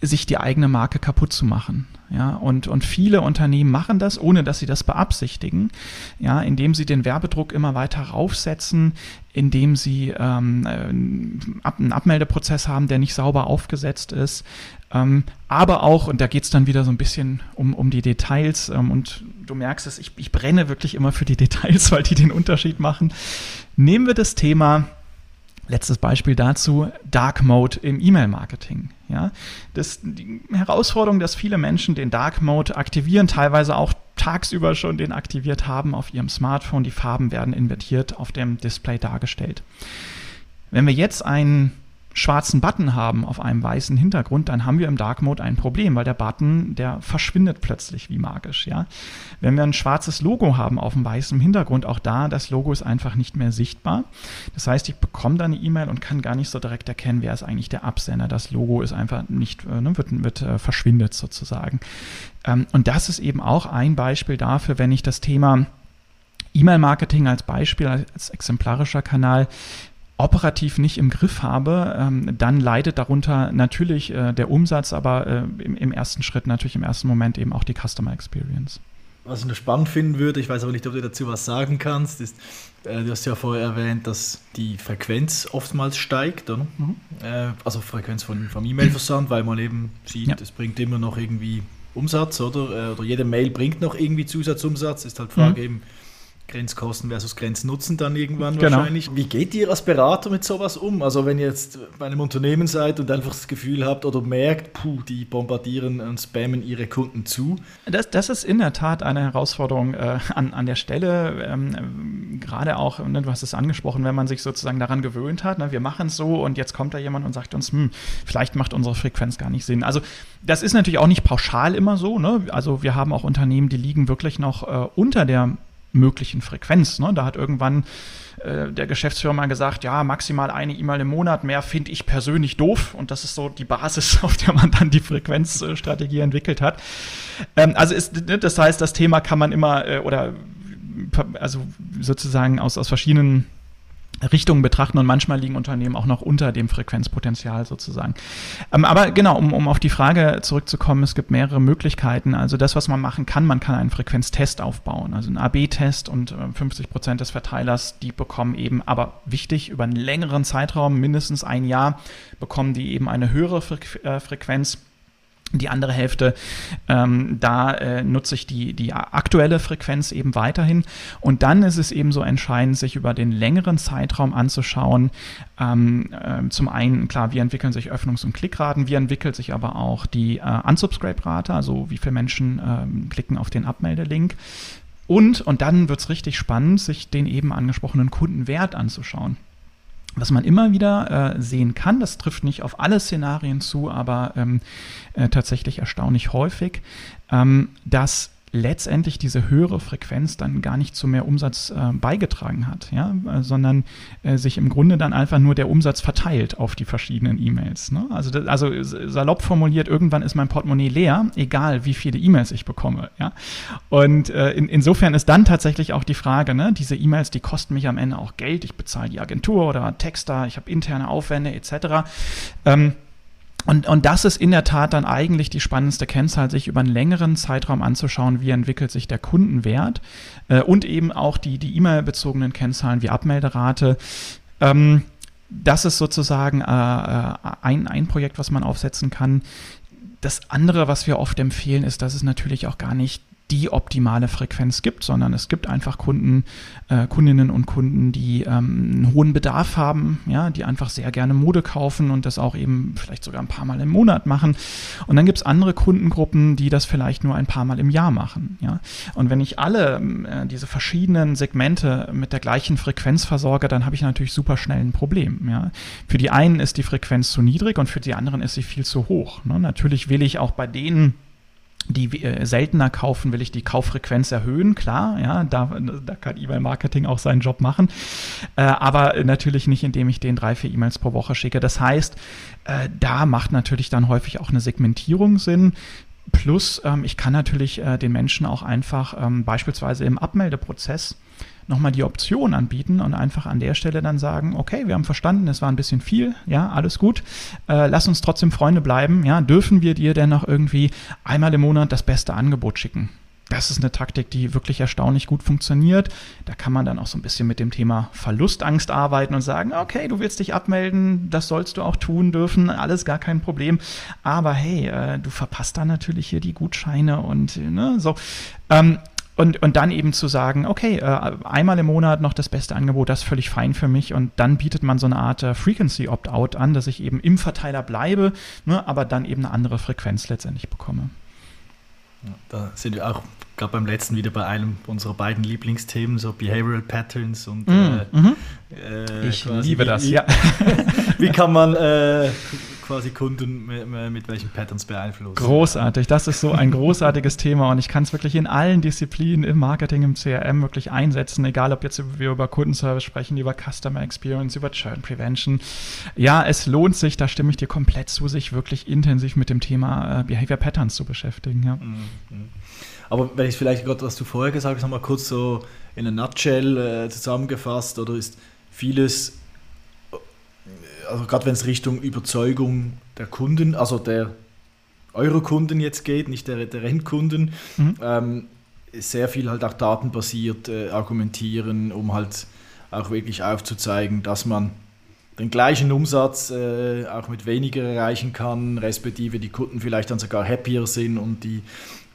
S2: sich die eigene Marke kaputt zu machen. Ja, und viele Unternehmen machen das, ohne dass sie das beabsichtigen, ja, indem sie den Werbedruck immer weiter raufsetzen, indem sie einen Abmeldeprozess haben, der nicht sauber aufgesetzt ist, aber auch, und da geht es dann wieder so ein bisschen um die Details, und du merkst es, ich brenne wirklich immer für die Details, weil die den Unterschied machen. Nehmen wir das Thema, letztes Beispiel dazu, Dark Mode im E-Mail-Marketing. Ja, die Herausforderung, dass viele Menschen den Dark Mode aktivieren, teilweise auch tagsüber schon den aktiviert haben auf ihrem Smartphone. Die Farben werden invertiert auf dem Display dargestellt. Wenn wir jetzt einen schwarzen Button haben auf einem weißen Hintergrund, dann haben wir im Dark Mode ein Problem, weil der Button, der verschwindet plötzlich wie magisch. Ja? Wenn wir ein schwarzes Logo haben auf einem weißen Hintergrund, auch da, das Logo ist einfach nicht mehr sichtbar. Das heißt, ich bekomme dann eine E-Mail und kann gar nicht so direkt erkennen, wer ist eigentlich der Absender. Das Logo ist einfach nicht, verschwindet sozusagen. Und das ist eben auch ein Beispiel dafür, wenn ich das Thema E-Mail-Marketing als Beispiel, als exemplarischer Kanal operativ nicht im Griff habe, dann leidet darunter natürlich der Umsatz, aber im ersten Schritt natürlich im ersten Moment eben auch die Customer Experience.
S1: Was ich noch spannend finden würde, ich weiß aber nicht, ob du dazu was sagen kannst, ist, du hast ja vorher erwähnt, dass die Frequenz oftmals steigt, oder? Also Frequenz vom E-Mail-Versand, weil man eben sieht, es bringt immer noch irgendwie Umsatz, oder jede Mail bringt noch irgendwie Zusatzumsatz, ist halt die Frage eben, Grenzkosten versus Grenznutzen dann irgendwann wahrscheinlich. Wie geht ihr als Berater mit sowas um? Also wenn ihr jetzt bei einem Unternehmen seid und einfach das Gefühl habt oder merkt, die bombardieren und spammen ihre Kunden zu.
S2: Das ist in der Tat eine Herausforderung an der Stelle. Gerade auch, du hast es angesprochen, wenn man sich sozusagen daran gewöhnt hat, wir machen es so und jetzt kommt da jemand und sagt uns, vielleicht macht unsere Frequenz gar nicht Sinn. Also das ist natürlich auch nicht pauschal immer so. Ne? Also wir haben auch Unternehmen, die liegen wirklich noch unter der möglichen Frequenz. Ne? Da hat irgendwann der Geschäftsführer mal gesagt, ja, maximal eine E-Mail im Monat, mehr finde ich persönlich doof. Und das ist so die Basis, auf der man dann die Frequenzstrategie entwickelt hat. Das heißt, das Thema kann man immer also sozusagen aus verschiedenen Richtungen betrachten und manchmal liegen Unternehmen auch noch unter dem Frequenzpotenzial sozusagen. Aber genau, um auf die Frage zurückzukommen, es gibt mehrere Möglichkeiten. Also das, was man machen kann, man kann einen Frequenztest aufbauen, also einen AB-Test und 50% des Verteilers, die bekommen eben, aber wichtig, über einen längeren Zeitraum, mindestens ein Jahr, bekommen die eben eine höhere Frequenz. Die andere Hälfte, nutze ich die aktuelle Frequenz eben weiterhin. Und dann ist es eben so entscheidend, sich über den längeren Zeitraum anzuschauen. Zum einen, klar, wie entwickeln sich Öffnungs- und Klickraten, wie entwickelt sich aber auch die Unsubscribe-Rate, also wie viele Menschen klicken auf den Abmeldelink. Und dann wird es richtig spannend, sich den eben angesprochenen Kundenwert anzuschauen. Was man immer wieder sehen kann, das trifft nicht auf alle Szenarien zu, aber tatsächlich erstaunlich häufig, dass letztendlich diese höhere Frequenz dann gar nicht zu mehr Umsatz beigetragen hat, ja? Sondern sich im Grunde dann einfach nur der Umsatz verteilt auf die verschiedenen E-Mails. Ne? Also salopp formuliert, irgendwann ist mein Portemonnaie leer, egal wie viele E-Mails ich bekomme. Ja? Und insofern ist dann tatsächlich auch die Frage, ne? Diese E-Mails, die kosten mich am Ende auch Geld, ich bezahle die Agentur oder Texter, ich habe interne Aufwände etc., Und das ist in der Tat dann eigentlich die spannendste Kennzahl, sich über einen längeren Zeitraum anzuschauen, wie entwickelt sich der Kundenwert und eben auch die E-Mail-bezogenen Kennzahlen wie Abmelderate. Das ist sozusagen ein Projekt, was man aufsetzen kann. Das andere, was wir oft empfehlen, ist, dass es natürlich auch gar nicht die optimale Frequenz gibt, sondern es gibt einfach Kundinnen und Kunden, die einen hohen Bedarf haben, ja, die einfach sehr gerne Mode kaufen und das auch eben vielleicht sogar ein paar Mal im Monat machen. Und dann gibt es andere Kundengruppen, die das vielleicht nur ein paar Mal im Jahr machen. Ja. Und wenn ich alle diese verschiedenen Segmente mit der gleichen Frequenz versorge, dann habe ich natürlich super schnell ein Problem. Ja. Für die einen ist die Frequenz zu niedrig und für die anderen ist sie viel zu hoch. Ne. Natürlich will ich auch bei denen, die seltener kaufen, will ich die Kauffrequenz erhöhen, klar, ja, da kann E-Mail-Marketing auch seinen Job machen, aber natürlich nicht, indem ich denen 3-4 E-Mails pro Woche schicke. Das heißt, da macht natürlich dann häufig auch eine Segmentierung Sinn. Plus, ich kann natürlich den Menschen auch einfach beispielsweise im Abmeldeprozess nochmal die Option anbieten und einfach an der Stelle dann sagen, okay, wir haben verstanden, es war ein bisschen viel, ja, alles gut, lass uns trotzdem Freunde bleiben, ja, dürfen wir dir denn noch irgendwie einmal im Monat das beste Angebot schicken? Das ist eine Taktik, die wirklich erstaunlich gut funktioniert. Da kann man dann auch so ein bisschen mit dem Thema Verlustangst arbeiten und sagen, okay, du willst dich abmelden, das sollst du auch tun dürfen, alles gar kein Problem. Aber hey, du verpasst dann natürlich hier die Gutscheine und so. Und dann eben zu sagen, okay, einmal im Monat noch das beste Angebot, das ist völlig fein für mich. Und dann bietet man so eine Art Frequency Opt-out an, dass ich eben im Verteiler bleibe, aber dann eben eine andere Frequenz letztendlich bekomme.
S1: Ja, da sind wir auch gerade beim letzten wieder bei einem unserer beiden Lieblingsthemen, so Behavioral Patterns und
S2: ich liebe das, ja.
S1: Wie kann man quasi Kunden mit welchen Patterns beeinflussen?
S2: Großartig, das ist so ein großartiges Thema und ich kann es wirklich in allen Disziplinen, im Marketing, im CRM wirklich einsetzen, egal ob jetzt wir über Kundenservice sprechen, über Customer Experience, über Churn Prevention. Ja, es lohnt sich, da stimme ich dir komplett zu, sich wirklich intensiv mit dem Thema Behavior Patterns zu beschäftigen. Ja.
S1: Aber wenn ich vielleicht gerade, was du vorher gesagt hast, nochmal kurz so in a nutshell zusammengefasst, oder ist vieles, also gerade wenn es Richtung Überzeugung der Kunden, also eurer Kunden jetzt geht, nicht der Endkunden, sehr viel halt auch datenbasiert argumentieren, um halt auch wirklich aufzuzeigen, dass man den gleichen Umsatz auch mit weniger erreichen kann, respektive die Kunden vielleicht dann sogar happier sind und die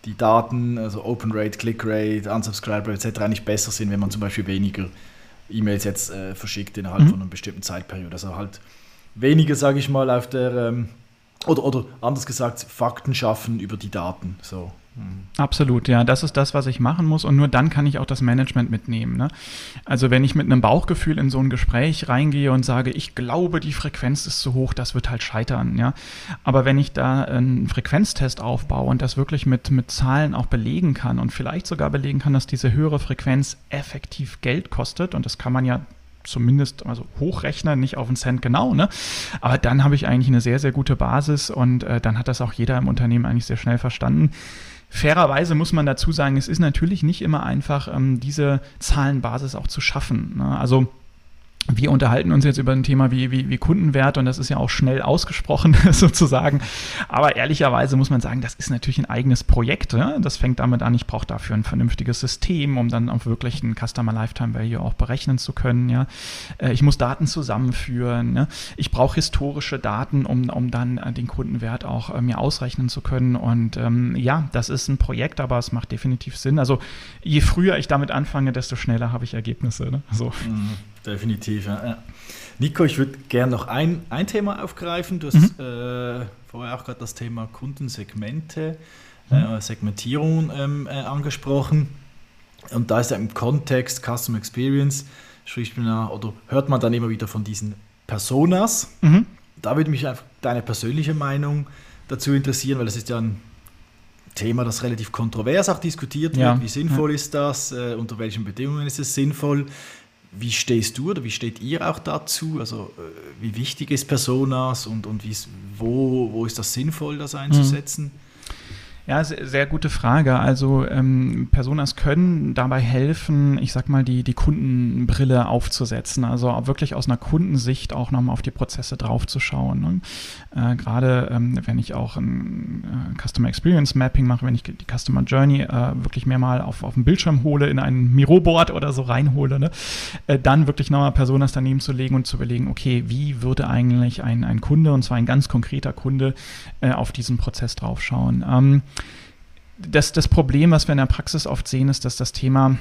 S1: Daten, also Open Rate, Click Rate, Unsubscribe Rate etc. eigentlich besser sind, wenn man zum Beispiel weniger E-Mails jetzt verschickt innerhalb von einer bestimmten Zeitperiode. Also halt weniger, sage ich mal, auf der, oder anders gesagt, Fakten schaffen über die Daten. So.
S2: Absolut, ja, das ist das, was ich machen muss und nur dann kann ich auch das Management mitnehmen. Ne? Also wenn ich mit einem Bauchgefühl in so ein Gespräch reingehe und sage, ich glaube, die Frequenz ist zu hoch, das wird halt scheitern. Ja? Aber wenn ich da einen Frequenztest aufbaue und das wirklich mit Zahlen auch belegen kann und vielleicht sogar belegen kann, dass diese höhere Frequenz effektiv Geld kostet und das kann man ja zumindest also hochrechnen, nicht auf einen Cent genau, ne? Aber dann habe ich eigentlich eine sehr, sehr gute Basis und dann hat das auch jeder im Unternehmen eigentlich sehr schnell verstanden. Fairerweise muss man dazu sagen, es ist natürlich nicht immer einfach, diese Zahlenbasis auch zu schaffen. Ne? Also wir unterhalten uns jetzt über ein Thema wie Kundenwert und das ist ja auch schnell ausgesprochen sozusagen. Aber ehrlicherweise muss man sagen, das ist natürlich ein eigenes Projekt. Ja? Das fängt damit an, ich brauche dafür ein vernünftiges System, um dann auch wirklich einen Customer Lifetime Value auch berechnen zu können. Ja? Ich muss Daten zusammenführen. Ne? Ich brauche historische Daten, um dann den Kundenwert auch mir ausrechnen zu können. Und ja, das ist ein Projekt, aber es macht definitiv Sinn. Also je früher ich damit anfange, desto schneller habe ich Ergebnisse. Ne? So.
S1: Definitiv, ja. Nico, ich würde gerne noch ein Thema aufgreifen. Du hast vorher auch gerade das Thema Kundensegmente, Segmentierung angesprochen. Und da ist ja im Kontext Customer Experience, spricht man oder hört man dann immer wieder von diesen Personas. Da würde mich einfach deine persönliche Meinung dazu interessieren, weil das ist ja ein Thema, das relativ kontrovers auch diskutiert wird. Ja. Wie sinnvoll ist das? Unter welchen Bedingungen ist es sinnvoll? Wie stehst du oder wie steht ihr auch dazu? Also wie wichtig ist Personas und wo ist das sinnvoll, das einzusetzen?
S2: Ja, sehr gute Frage. Also Personas können dabei helfen, ich sag mal, die Kundenbrille aufzusetzen, also auch wirklich aus einer Kundensicht auch nochmal auf die Prozesse draufzuschauen. Ne? Gerade wenn ich auch ein Customer Experience Mapping mache, wenn ich die Customer Journey wirklich mehr mal auf den Bildschirm hole, in ein Miro-Board oder so reinhole, ne? Dann wirklich nochmal Personas daneben zu legen und zu überlegen, okay, wie würde eigentlich ein Kunde, und zwar ein ganz konkreter Kunde, auf diesen Prozess draufschauen. Das Problem, was wir in der Praxis oft sehen, ist, dass das Thema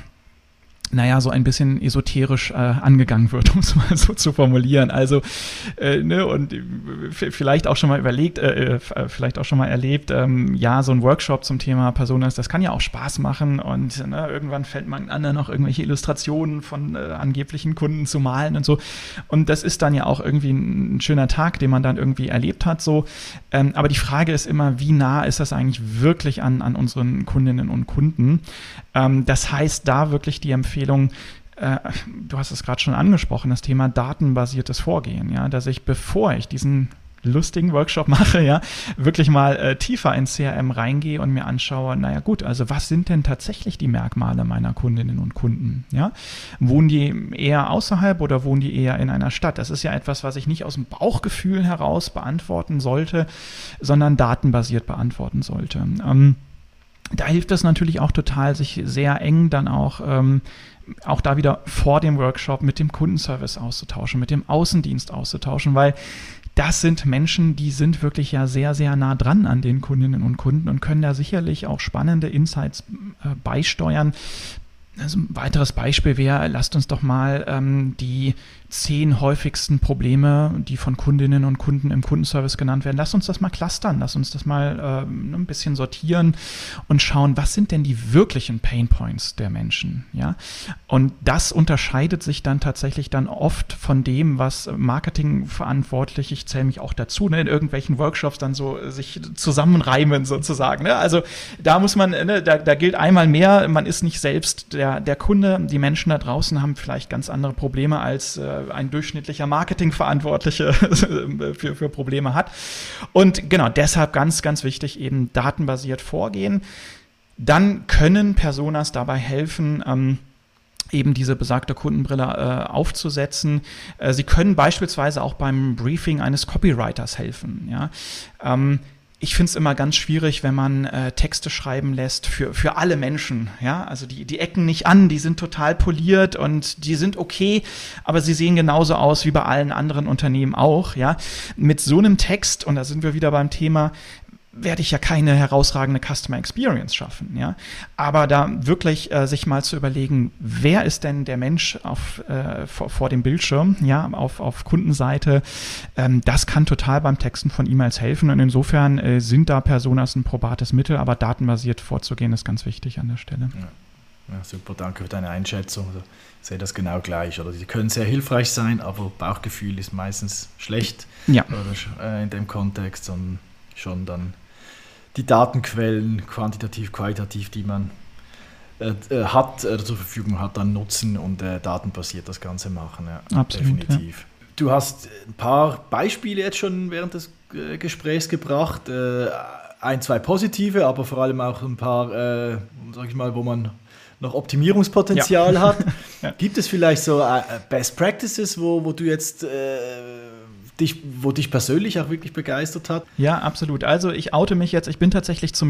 S2: so ein bisschen esoterisch angegangen wird, um es mal so zu formulieren. Also, und vielleicht auch schon mal erlebt, so ein Workshop zum Thema Personas, das kann ja auch Spaß machen und irgendwann fällt man an, noch irgendwelche Illustrationen von angeblichen Kunden zu malen und so. Und das ist dann ja auch irgendwie ein schöner Tag, den man dann irgendwie erlebt hat, so. Aber die Frage ist immer, wie nah ist das eigentlich wirklich an unseren Kundinnen und Kunden? Das heißt, da wirklich die Empfehlung, du hast es gerade schon angesprochen, das Thema datenbasiertes Vorgehen, ja, dass ich, bevor ich diesen lustigen Workshop mache, ja, wirklich mal tiefer ins CRM reingehe und mir anschaue, naja gut, also was sind denn tatsächlich die Merkmale meiner Kundinnen und Kunden, ja? Wohnen die eher außerhalb oder wohnen die eher in einer Stadt? Das ist ja etwas, was ich nicht aus dem Bauchgefühl heraus beantworten sollte, sondern datenbasiert beantworten sollte. Da hilft es natürlich auch total, sich sehr eng dann auch da wieder vor dem Workshop mit dem Kundenservice auszutauschen, mit dem Außendienst auszutauschen, weil das sind Menschen, die sind wirklich ja sehr, sehr nah dran an den Kundinnen und Kunden und können da sicherlich auch spannende Insights beisteuern. Also ein weiteres Beispiel wäre, lasst uns doch mal die 10 häufigsten Probleme, die von Kundinnen und Kunden im Kundenservice genannt werden, lasst uns das mal clustern, lasst uns das mal ein bisschen sortieren und schauen, was sind denn die wirklichen Painpoints der Menschen, ja? Und das unterscheidet sich dann tatsächlich dann oft von dem, was Marketingverantwortlich, ich zähle mich auch dazu, ne, in irgendwelchen Workshops dann so sich zusammenreimen sozusagen, ne? Also da muss man, ne, da gilt einmal mehr, man ist nicht selbst der Kunde, die Menschen da draußen haben vielleicht ganz andere Probleme als ein durchschnittlicher Marketingverantwortliche für Probleme hat. Und genau, deshalb ganz, ganz wichtig, eben datenbasiert vorgehen. Dann können Personas dabei helfen, eben diese besagte Kundenbrille aufzusetzen. Sie können beispielsweise auch beim Briefing eines Copywriters helfen, ja. Ich finde es immer ganz schwierig, wenn man Texte schreiben lässt für alle Menschen. Ja? Also die ecken nicht an, die sind total poliert und die sind okay, aber sie sehen genauso aus wie bei allen anderen Unternehmen auch. Ja? Mit so einem Text, und da sind wir wieder beim Thema, werde ich ja keine herausragende Customer Experience schaffen. Ja? Aber da wirklich sich mal zu überlegen, wer ist denn der Mensch vor dem Bildschirm, ja, auf Kundenseite, das kann total beim Texten von E-Mails helfen. Und insofern sind da Personas ein probates Mittel, aber datenbasiert vorzugehen ist ganz wichtig an der Stelle.
S1: Ja, super, danke für deine Einschätzung. Also, ich sehe das genau gleich. Oder die können sehr hilfreich sein, aber Bauchgefühl ist meistens schlecht, ja, oder, in dem Kontext, und schon dann die Datenquellen, quantitativ, qualitativ, die man zur Verfügung hat, dann nutzen und datenbasiert das Ganze machen. Ja,
S2: absolut,
S1: definitiv. Ja. Du hast ein paar Beispiele jetzt schon während des Gesprächs gebracht, 1, 2 positive, aber vor allem auch ein paar, sag ich mal, wo man noch Optimierungspotenzial hat. Ja. Gibt es vielleicht so Best Practices, wo du jetzt wo dich persönlich auch wirklich begeistert hat?
S2: Ja, absolut. Also ich oute mich jetzt, ich bin tatsächlich zum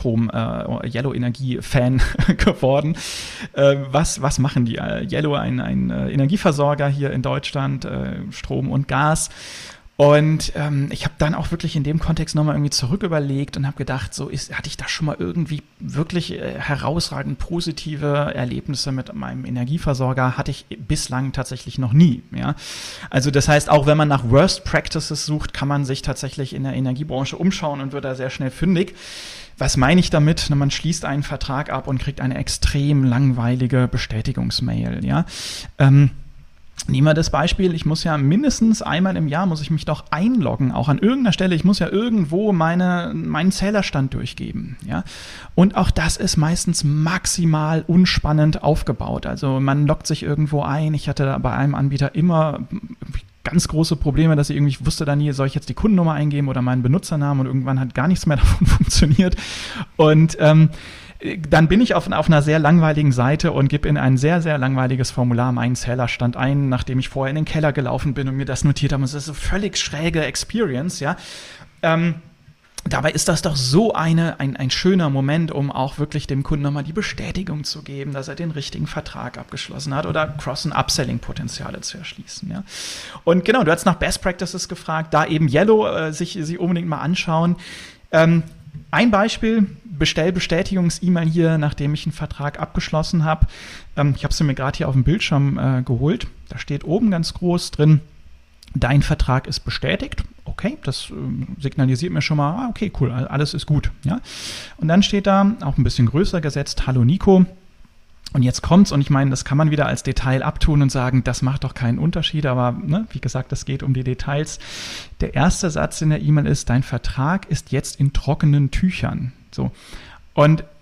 S2: Yellow-Energie-Fan geworden. Was machen die? Yellow, ein Energieversorger hier in Deutschland, Strom und Gas. Und ich habe dann auch wirklich in dem Kontext nochmal irgendwie zurück überlegt und habe gedacht, hatte ich da schon mal irgendwie wirklich herausragend positive Erlebnisse mit meinem Energieversorger? Hatte ich bislang tatsächlich noch nie. Ja? Also das heißt, auch wenn man nach Worst Practices sucht, kann man sich tatsächlich in der Energiebranche umschauen und wird da sehr schnell fündig. Was meine ich damit? Man schließt einen Vertrag ab und kriegt eine extrem langweilige Bestätigungsmail. Ja? Nehmen wir das Beispiel, ich muss ja mindestens einmal im Jahr, muss ich mich doch einloggen, auch an irgendeiner Stelle, ich muss ja irgendwo meinen Zählerstand durchgeben, ja. Und auch das ist meistens maximal unspannend aufgebaut. Also man loggt sich irgendwo ein, ich hatte bei einem Anbieter immer ganz große Probleme, dass ich wusste dann nie, soll ich jetzt die Kundennummer eingeben oder meinen Benutzernamen, und irgendwann hat gar nichts mehr davon funktioniert. Und dann bin ich auf einer sehr langweiligen Seite und gebe in ein sehr, sehr langweiliges Formular meinen Zählerstand ein, nachdem ich vorher in den Keller gelaufen bin und mir das notiert habe. Und es ist eine völlig schräge Experience, ja. Dabei ist das doch so ein schöner Moment, um auch wirklich dem Kunden nochmal die Bestätigung zu geben, dass er den richtigen Vertrag abgeschlossen hat oder Cross- und Upselling-Potenziale zu erschließen. Ja. Und genau, du hast nach Best Practices gefragt, da eben Yellow sich unbedingt mal anschauen. Ein Beispiel, Bestätigungs-E-Mail hier, nachdem ich einen Vertrag abgeschlossen habe. Ich habe es mir gerade hier auf dem Bildschirm geholt. Da steht oben ganz groß drin, dein Vertrag ist bestätigt. Okay, das signalisiert mir schon mal, okay, cool, alles ist gut. Ja? Und dann steht da, auch ein bisschen größer gesetzt, hallo Nico. Und jetzt kommt's, und ich meine, das kann man wieder als Detail abtun und sagen, das macht doch keinen Unterschied, aber wie gesagt, es geht um die Details. Der erste Satz in der E-Mail ist, dein Vertrag ist jetzt in trockenen Tüchern. So. Und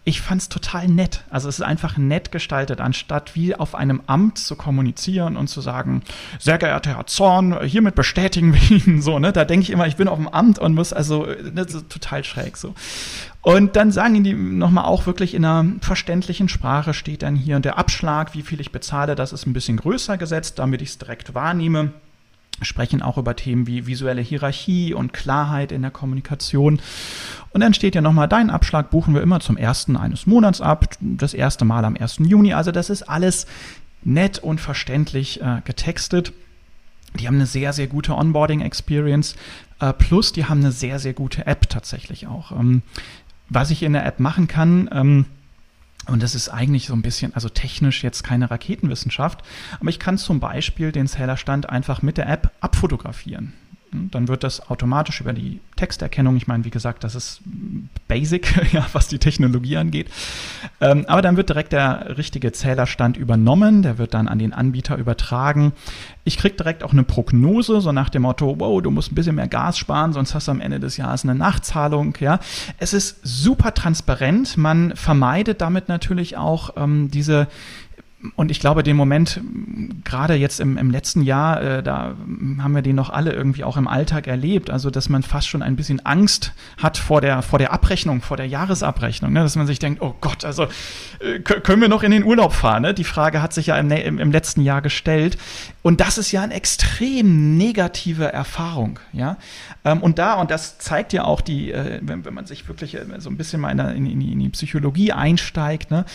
S2: ich fand es total nett. Also es ist einfach nett gestaltet, anstatt wie auf einem Amt zu kommunizieren und zu sagen, sehr geehrter Herr Zorn, hiermit bestätigen wir Ihnen so, ne? Da denke ich immer, ich bin auf dem Amt und muss also, das ist total schräg so. Und dann sagen die nochmal auch wirklich in einer verständlichen Sprache steht dann hier der Abschlag, wie viel ich bezahle, das ist ein bisschen größer gesetzt, damit ich es direkt wahrnehme. Sprechen auch über Themen wie visuelle Hierarchie und Klarheit in der Kommunikation. Und dann steht ja nochmal, deinen Abschlag buchen wir immer zum 1. eines Monats ab, das erste Mal am 1. Juni. Also das ist alles nett und verständlich getextet. Die haben eine sehr, sehr gute Onboarding-Experience, plus die haben eine sehr, sehr gute App tatsächlich auch. Was ich in der App machen kann, und das ist eigentlich so ein bisschen, also technisch jetzt keine Raketenwissenschaft, aber ich kann zum Beispiel den Zählerstand einfach mit der App abfotografieren. Dann wird das automatisch über die Texterkennung, ich meine, wie gesagt, das ist basic, ja, was die Technologie angeht, aber dann wird direkt der richtige Zählerstand übernommen, der wird dann an den Anbieter übertragen. Ich kriege direkt auch eine Prognose, so nach dem Motto, wow, du musst ein bisschen mehr Gas sparen, sonst hast du am Ende des Jahres eine Nachzahlung. Ja. Es ist super transparent, man vermeidet damit natürlich auch diese. Und ich glaube, den Moment, gerade jetzt im letzten Jahr, da haben wir den noch alle irgendwie auch im Alltag erlebt, also dass man fast schon ein bisschen Angst hat vor der Abrechnung, vor der Jahresabrechnung, ne? Dass man sich denkt, oh Gott, also können wir noch in den Urlaub fahren? Ne? Die Frage hat sich ja im letzten Jahr gestellt. Und das ist ja eine extrem negative Erfahrung. Ja? Und das zeigt ja auch wenn man sich wirklich so ein bisschen mal in die Psychologie einsteigt, ne?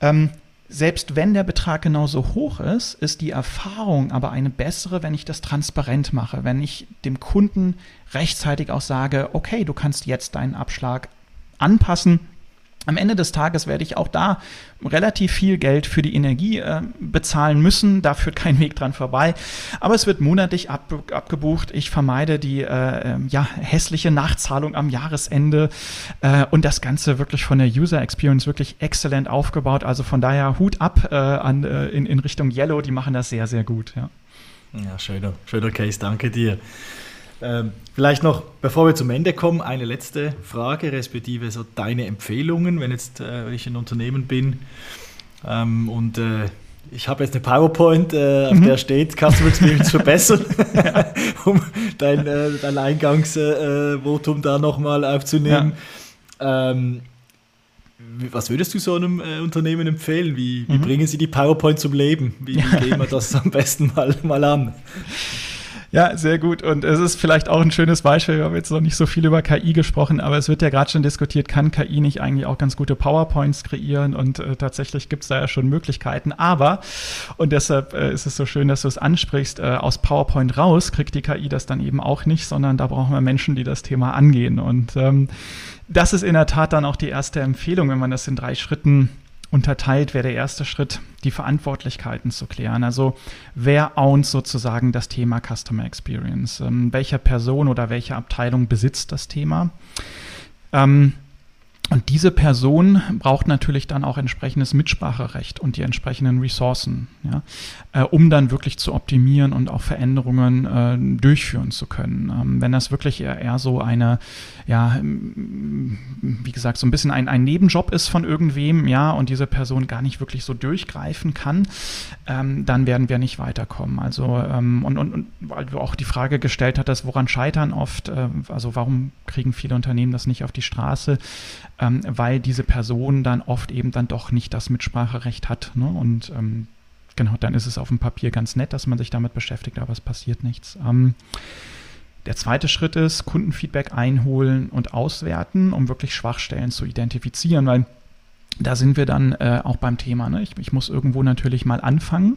S2: Selbst wenn der Betrag genauso hoch ist, ist die Erfahrung aber eine bessere, wenn ich das transparent mache, wenn ich dem Kunden rechtzeitig auch sage, okay, du kannst jetzt deinen Abschlag anpassen. Am Ende des Tages werde ich auch da relativ viel Geld für die Energie bezahlen müssen. Da führt kein Weg dran vorbei. Aber es wird monatlich abgebucht. Ich vermeide die hässliche Nachzahlung am Jahresende. Und das Ganze wirklich von der User Experience wirklich exzellent aufgebaut. Also von daher Hut ab in Richtung Yellow. Die machen das sehr, sehr gut.
S1: Ja, schöner Case. Danke dir. Vielleicht noch, bevor wir zum Ende kommen, eine letzte Frage, respektive so deine Empfehlungen, wenn ich ein Unternehmen bin und ich habe jetzt eine PowerPoint, auf der steht Customer Experience verbessern, um dein Eingangsvotum da nochmal aufzunehmen. Ja. Was würdest du so einem Unternehmen empfehlen? Wie bringen sie die PowerPoint zum Leben? Wie gehen wir das am besten mal an?
S2: Ja, sehr gut. Und es ist vielleicht auch ein schönes Beispiel. Wir haben jetzt noch nicht so viel über KI gesprochen, aber es wird ja gerade schon diskutiert, kann KI nicht eigentlich auch ganz gute PowerPoints kreieren? Und tatsächlich gibt es da ja schon Möglichkeiten. Aber, und deshalb ist es so schön, dass du es ansprichst, aus PowerPoint raus kriegt die KI das dann eben auch nicht, sondern da brauchen wir Menschen, die das Thema angehen. Und das ist in der Tat dann auch die erste Empfehlung, wenn man das in 3 Schritten unterteilt, wäre der erste Schritt, die Verantwortlichkeiten zu klären. Also wer ownt sozusagen das Thema Customer Experience? Welche Person oder welche Abteilung besitzt das Thema? Und diese Person braucht natürlich dann auch entsprechendes Mitspracherecht und die entsprechenden Ressourcen, ja, um dann wirklich zu optimieren und auch Veränderungen durchführen zu können. Wenn das wirklich eher so eine, ja, wie gesagt, so ein bisschen ein Nebenjob ist von irgendwem, ja, und diese Person gar nicht wirklich so durchgreifen kann, dann werden wir nicht weiterkommen. Also, und weil du auch die Frage gestellt hattest, woran scheitern oft, also warum kriegen viele Unternehmen das nicht auf die Straße? Weil diese Person dann oft eben dann doch nicht das Mitspracherecht hat. Ne? Und genau, dann ist es auf dem Papier ganz nett, dass man sich damit beschäftigt, aber es passiert nichts. Der zweite Schritt ist, Kundenfeedback einholen und auswerten, um wirklich Schwachstellen zu identifizieren, weil da sind wir dann auch beim Thema. Ne? Ich muss irgendwo natürlich mal anfangen.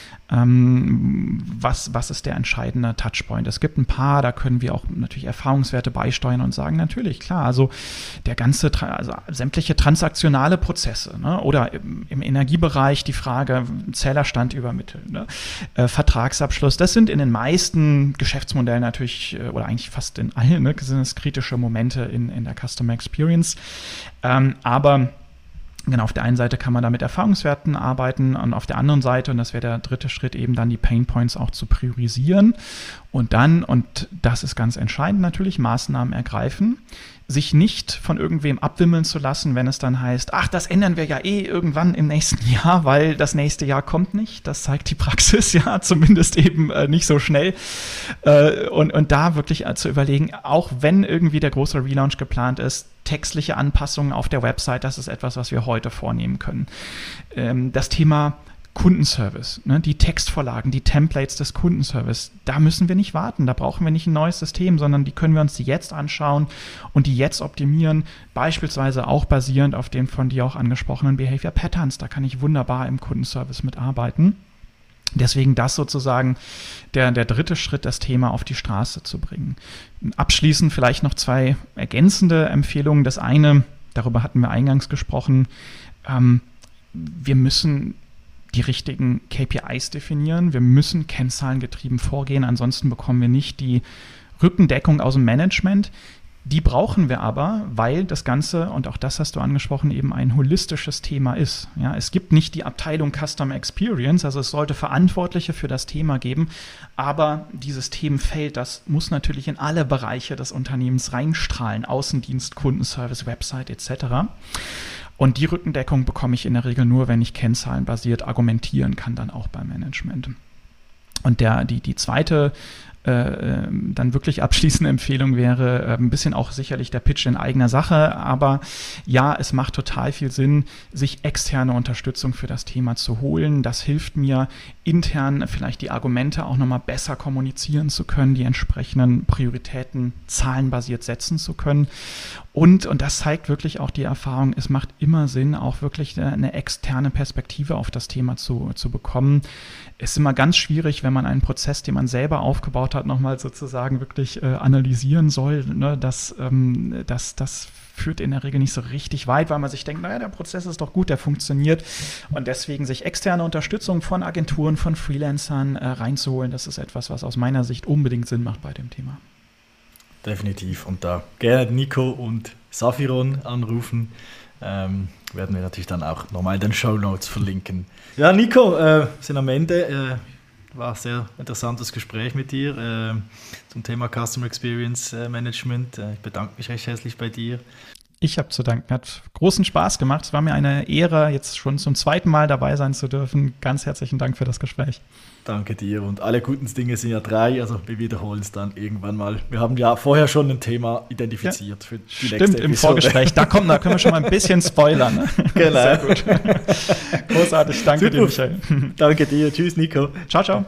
S2: Was ist der entscheidende Touchpoint? Es gibt ein paar, da können wir auch natürlich Erfahrungswerte beisteuern und sagen, natürlich, klar, also der ganze, also sämtliche transaktionale Prozesse, ne? Oder im Energiebereich die Frage, Zählerstand übermitteln, ne? Vertragsabschluss, das sind in den meisten Geschäftsmodellen natürlich, oder eigentlich fast in allen, ne, sind es kritische Momente in der Customer Experience, aber Genau, auf der einen Seite kann man da mit Erfahrungswerten arbeiten und auf der anderen Seite, und das wäre der dritte Schritt, eben dann die Painpoints auch zu priorisieren und dann, und das ist ganz entscheidend natürlich, Maßnahmen ergreifen, sich nicht von irgendwem abwimmeln zu lassen, wenn es dann heißt, ach, das ändern wir ja irgendwann im nächsten Jahr, weil das nächste Jahr kommt nicht. Das zeigt die Praxis ja zumindest eben nicht so schnell. Und da wirklich zu überlegen, auch wenn irgendwie der große Relaunch geplant ist, textliche Anpassungen auf der Website, das ist etwas, was wir heute vornehmen können. Das Thema Kundenservice, ne, die Textvorlagen, die Templates des Kundenservice, da müssen wir nicht warten, da brauchen wir nicht ein neues System, sondern die können wir uns jetzt anschauen und die jetzt optimieren, beispielsweise auch basierend auf den von dir auch angesprochenen Behavior Patterns, da kann ich wunderbar im Kundenservice mitarbeiten. Deswegen das sozusagen der dritte Schritt, das Thema auf die Straße zu bringen. Abschließend vielleicht noch 2 ergänzende Empfehlungen. Das eine, darüber hatten wir eingangs gesprochen, wir müssen die richtigen KPIs definieren. Wir müssen kennzahlengetrieben vorgehen, ansonsten bekommen wir nicht die Rückendeckung aus dem Management. Die brauchen wir aber, weil das Ganze, und auch das hast du angesprochen, eben ein holistisches Thema ist. Ja, es gibt nicht die Abteilung Customer Experience, also es sollte Verantwortliche für das Thema geben, aber dieses Themenfeld, das muss natürlich in alle Bereiche des Unternehmens reinstrahlen, Außendienst, Kundenservice, Website etc. Und die Rückendeckung bekomme ich in der Regel nur, wenn ich kennzahlenbasiert argumentieren kann, dann auch beim Management. Und die zweite dann wirklich abschließende Empfehlung wäre ein bisschen auch sicherlich der Pitch in eigener Sache, aber ja, es macht total viel Sinn, sich externe Unterstützung für das Thema zu holen. Das hilft mir, intern vielleicht die Argumente auch nochmal besser kommunizieren zu können, die entsprechenden Prioritäten zahlenbasiert setzen zu können. Und das zeigt wirklich auch die Erfahrung, es macht immer Sinn, auch wirklich eine externe Perspektive auf das Thema zu bekommen. Es ist immer ganz schwierig, wenn man einen Prozess, den man selber aufgebaut hat, nochmal sozusagen wirklich analysieren soll. Ne? Das führt in der Regel nicht so richtig weit, weil man sich denkt, naja, der Prozess ist doch gut, der funktioniert. Und deswegen sich externe Unterstützung von Agenturen, von Freelancern reinzuholen, das ist etwas, was aus meiner Sicht unbedingt Sinn macht bei dem Thema.
S1: Definitiv. Und da gerne Nico und Safiron anrufen. Werden wir natürlich dann auch nochmal in den Shownotes verlinken. Ja, Nico, sind am Ende. War ein sehr interessantes Gespräch mit dir zum Thema Customer Experience Management. Ich bedanke mich recht herzlich bei dir.
S2: Ich habe zu danken. Hat großen Spaß gemacht. Es war mir eine Ehre, jetzt schon zum 2. Mal dabei sein zu dürfen. Ganz herzlichen Dank für das Gespräch.
S1: Danke dir. Und alle guten Dinge sind ja 3, also wir wiederholen es dann irgendwann mal. Wir haben ja vorher schon ein Thema identifiziert für die nächste Episode. Stimmt,
S2: im Vorgespräch. Da können wir schon mal ein bisschen spoilern. Ne?
S1: Genau.
S2: Sehr gut. Großartig. Danke dir, Michael.
S1: Danke dir. Tschüss, Nico.
S2: Ciao, ciao.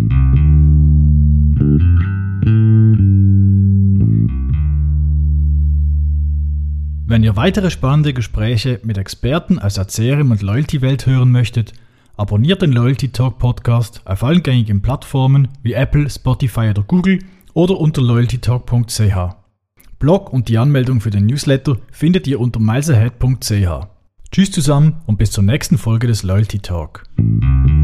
S1: Wenn ihr weitere spannende Gespräche mit Experten aus der CRM- und Loyalty-Welt hören möchtet, abonniert den Loyalty Talk Podcast auf allen gängigen Plattformen wie Apple, Spotify oder Google oder unter loyaltytalk.ch. Blog und die Anmeldung für den Newsletter findet ihr unter milesahead.ch. Tschüss zusammen und bis zur nächsten Folge des Loyalty Talk.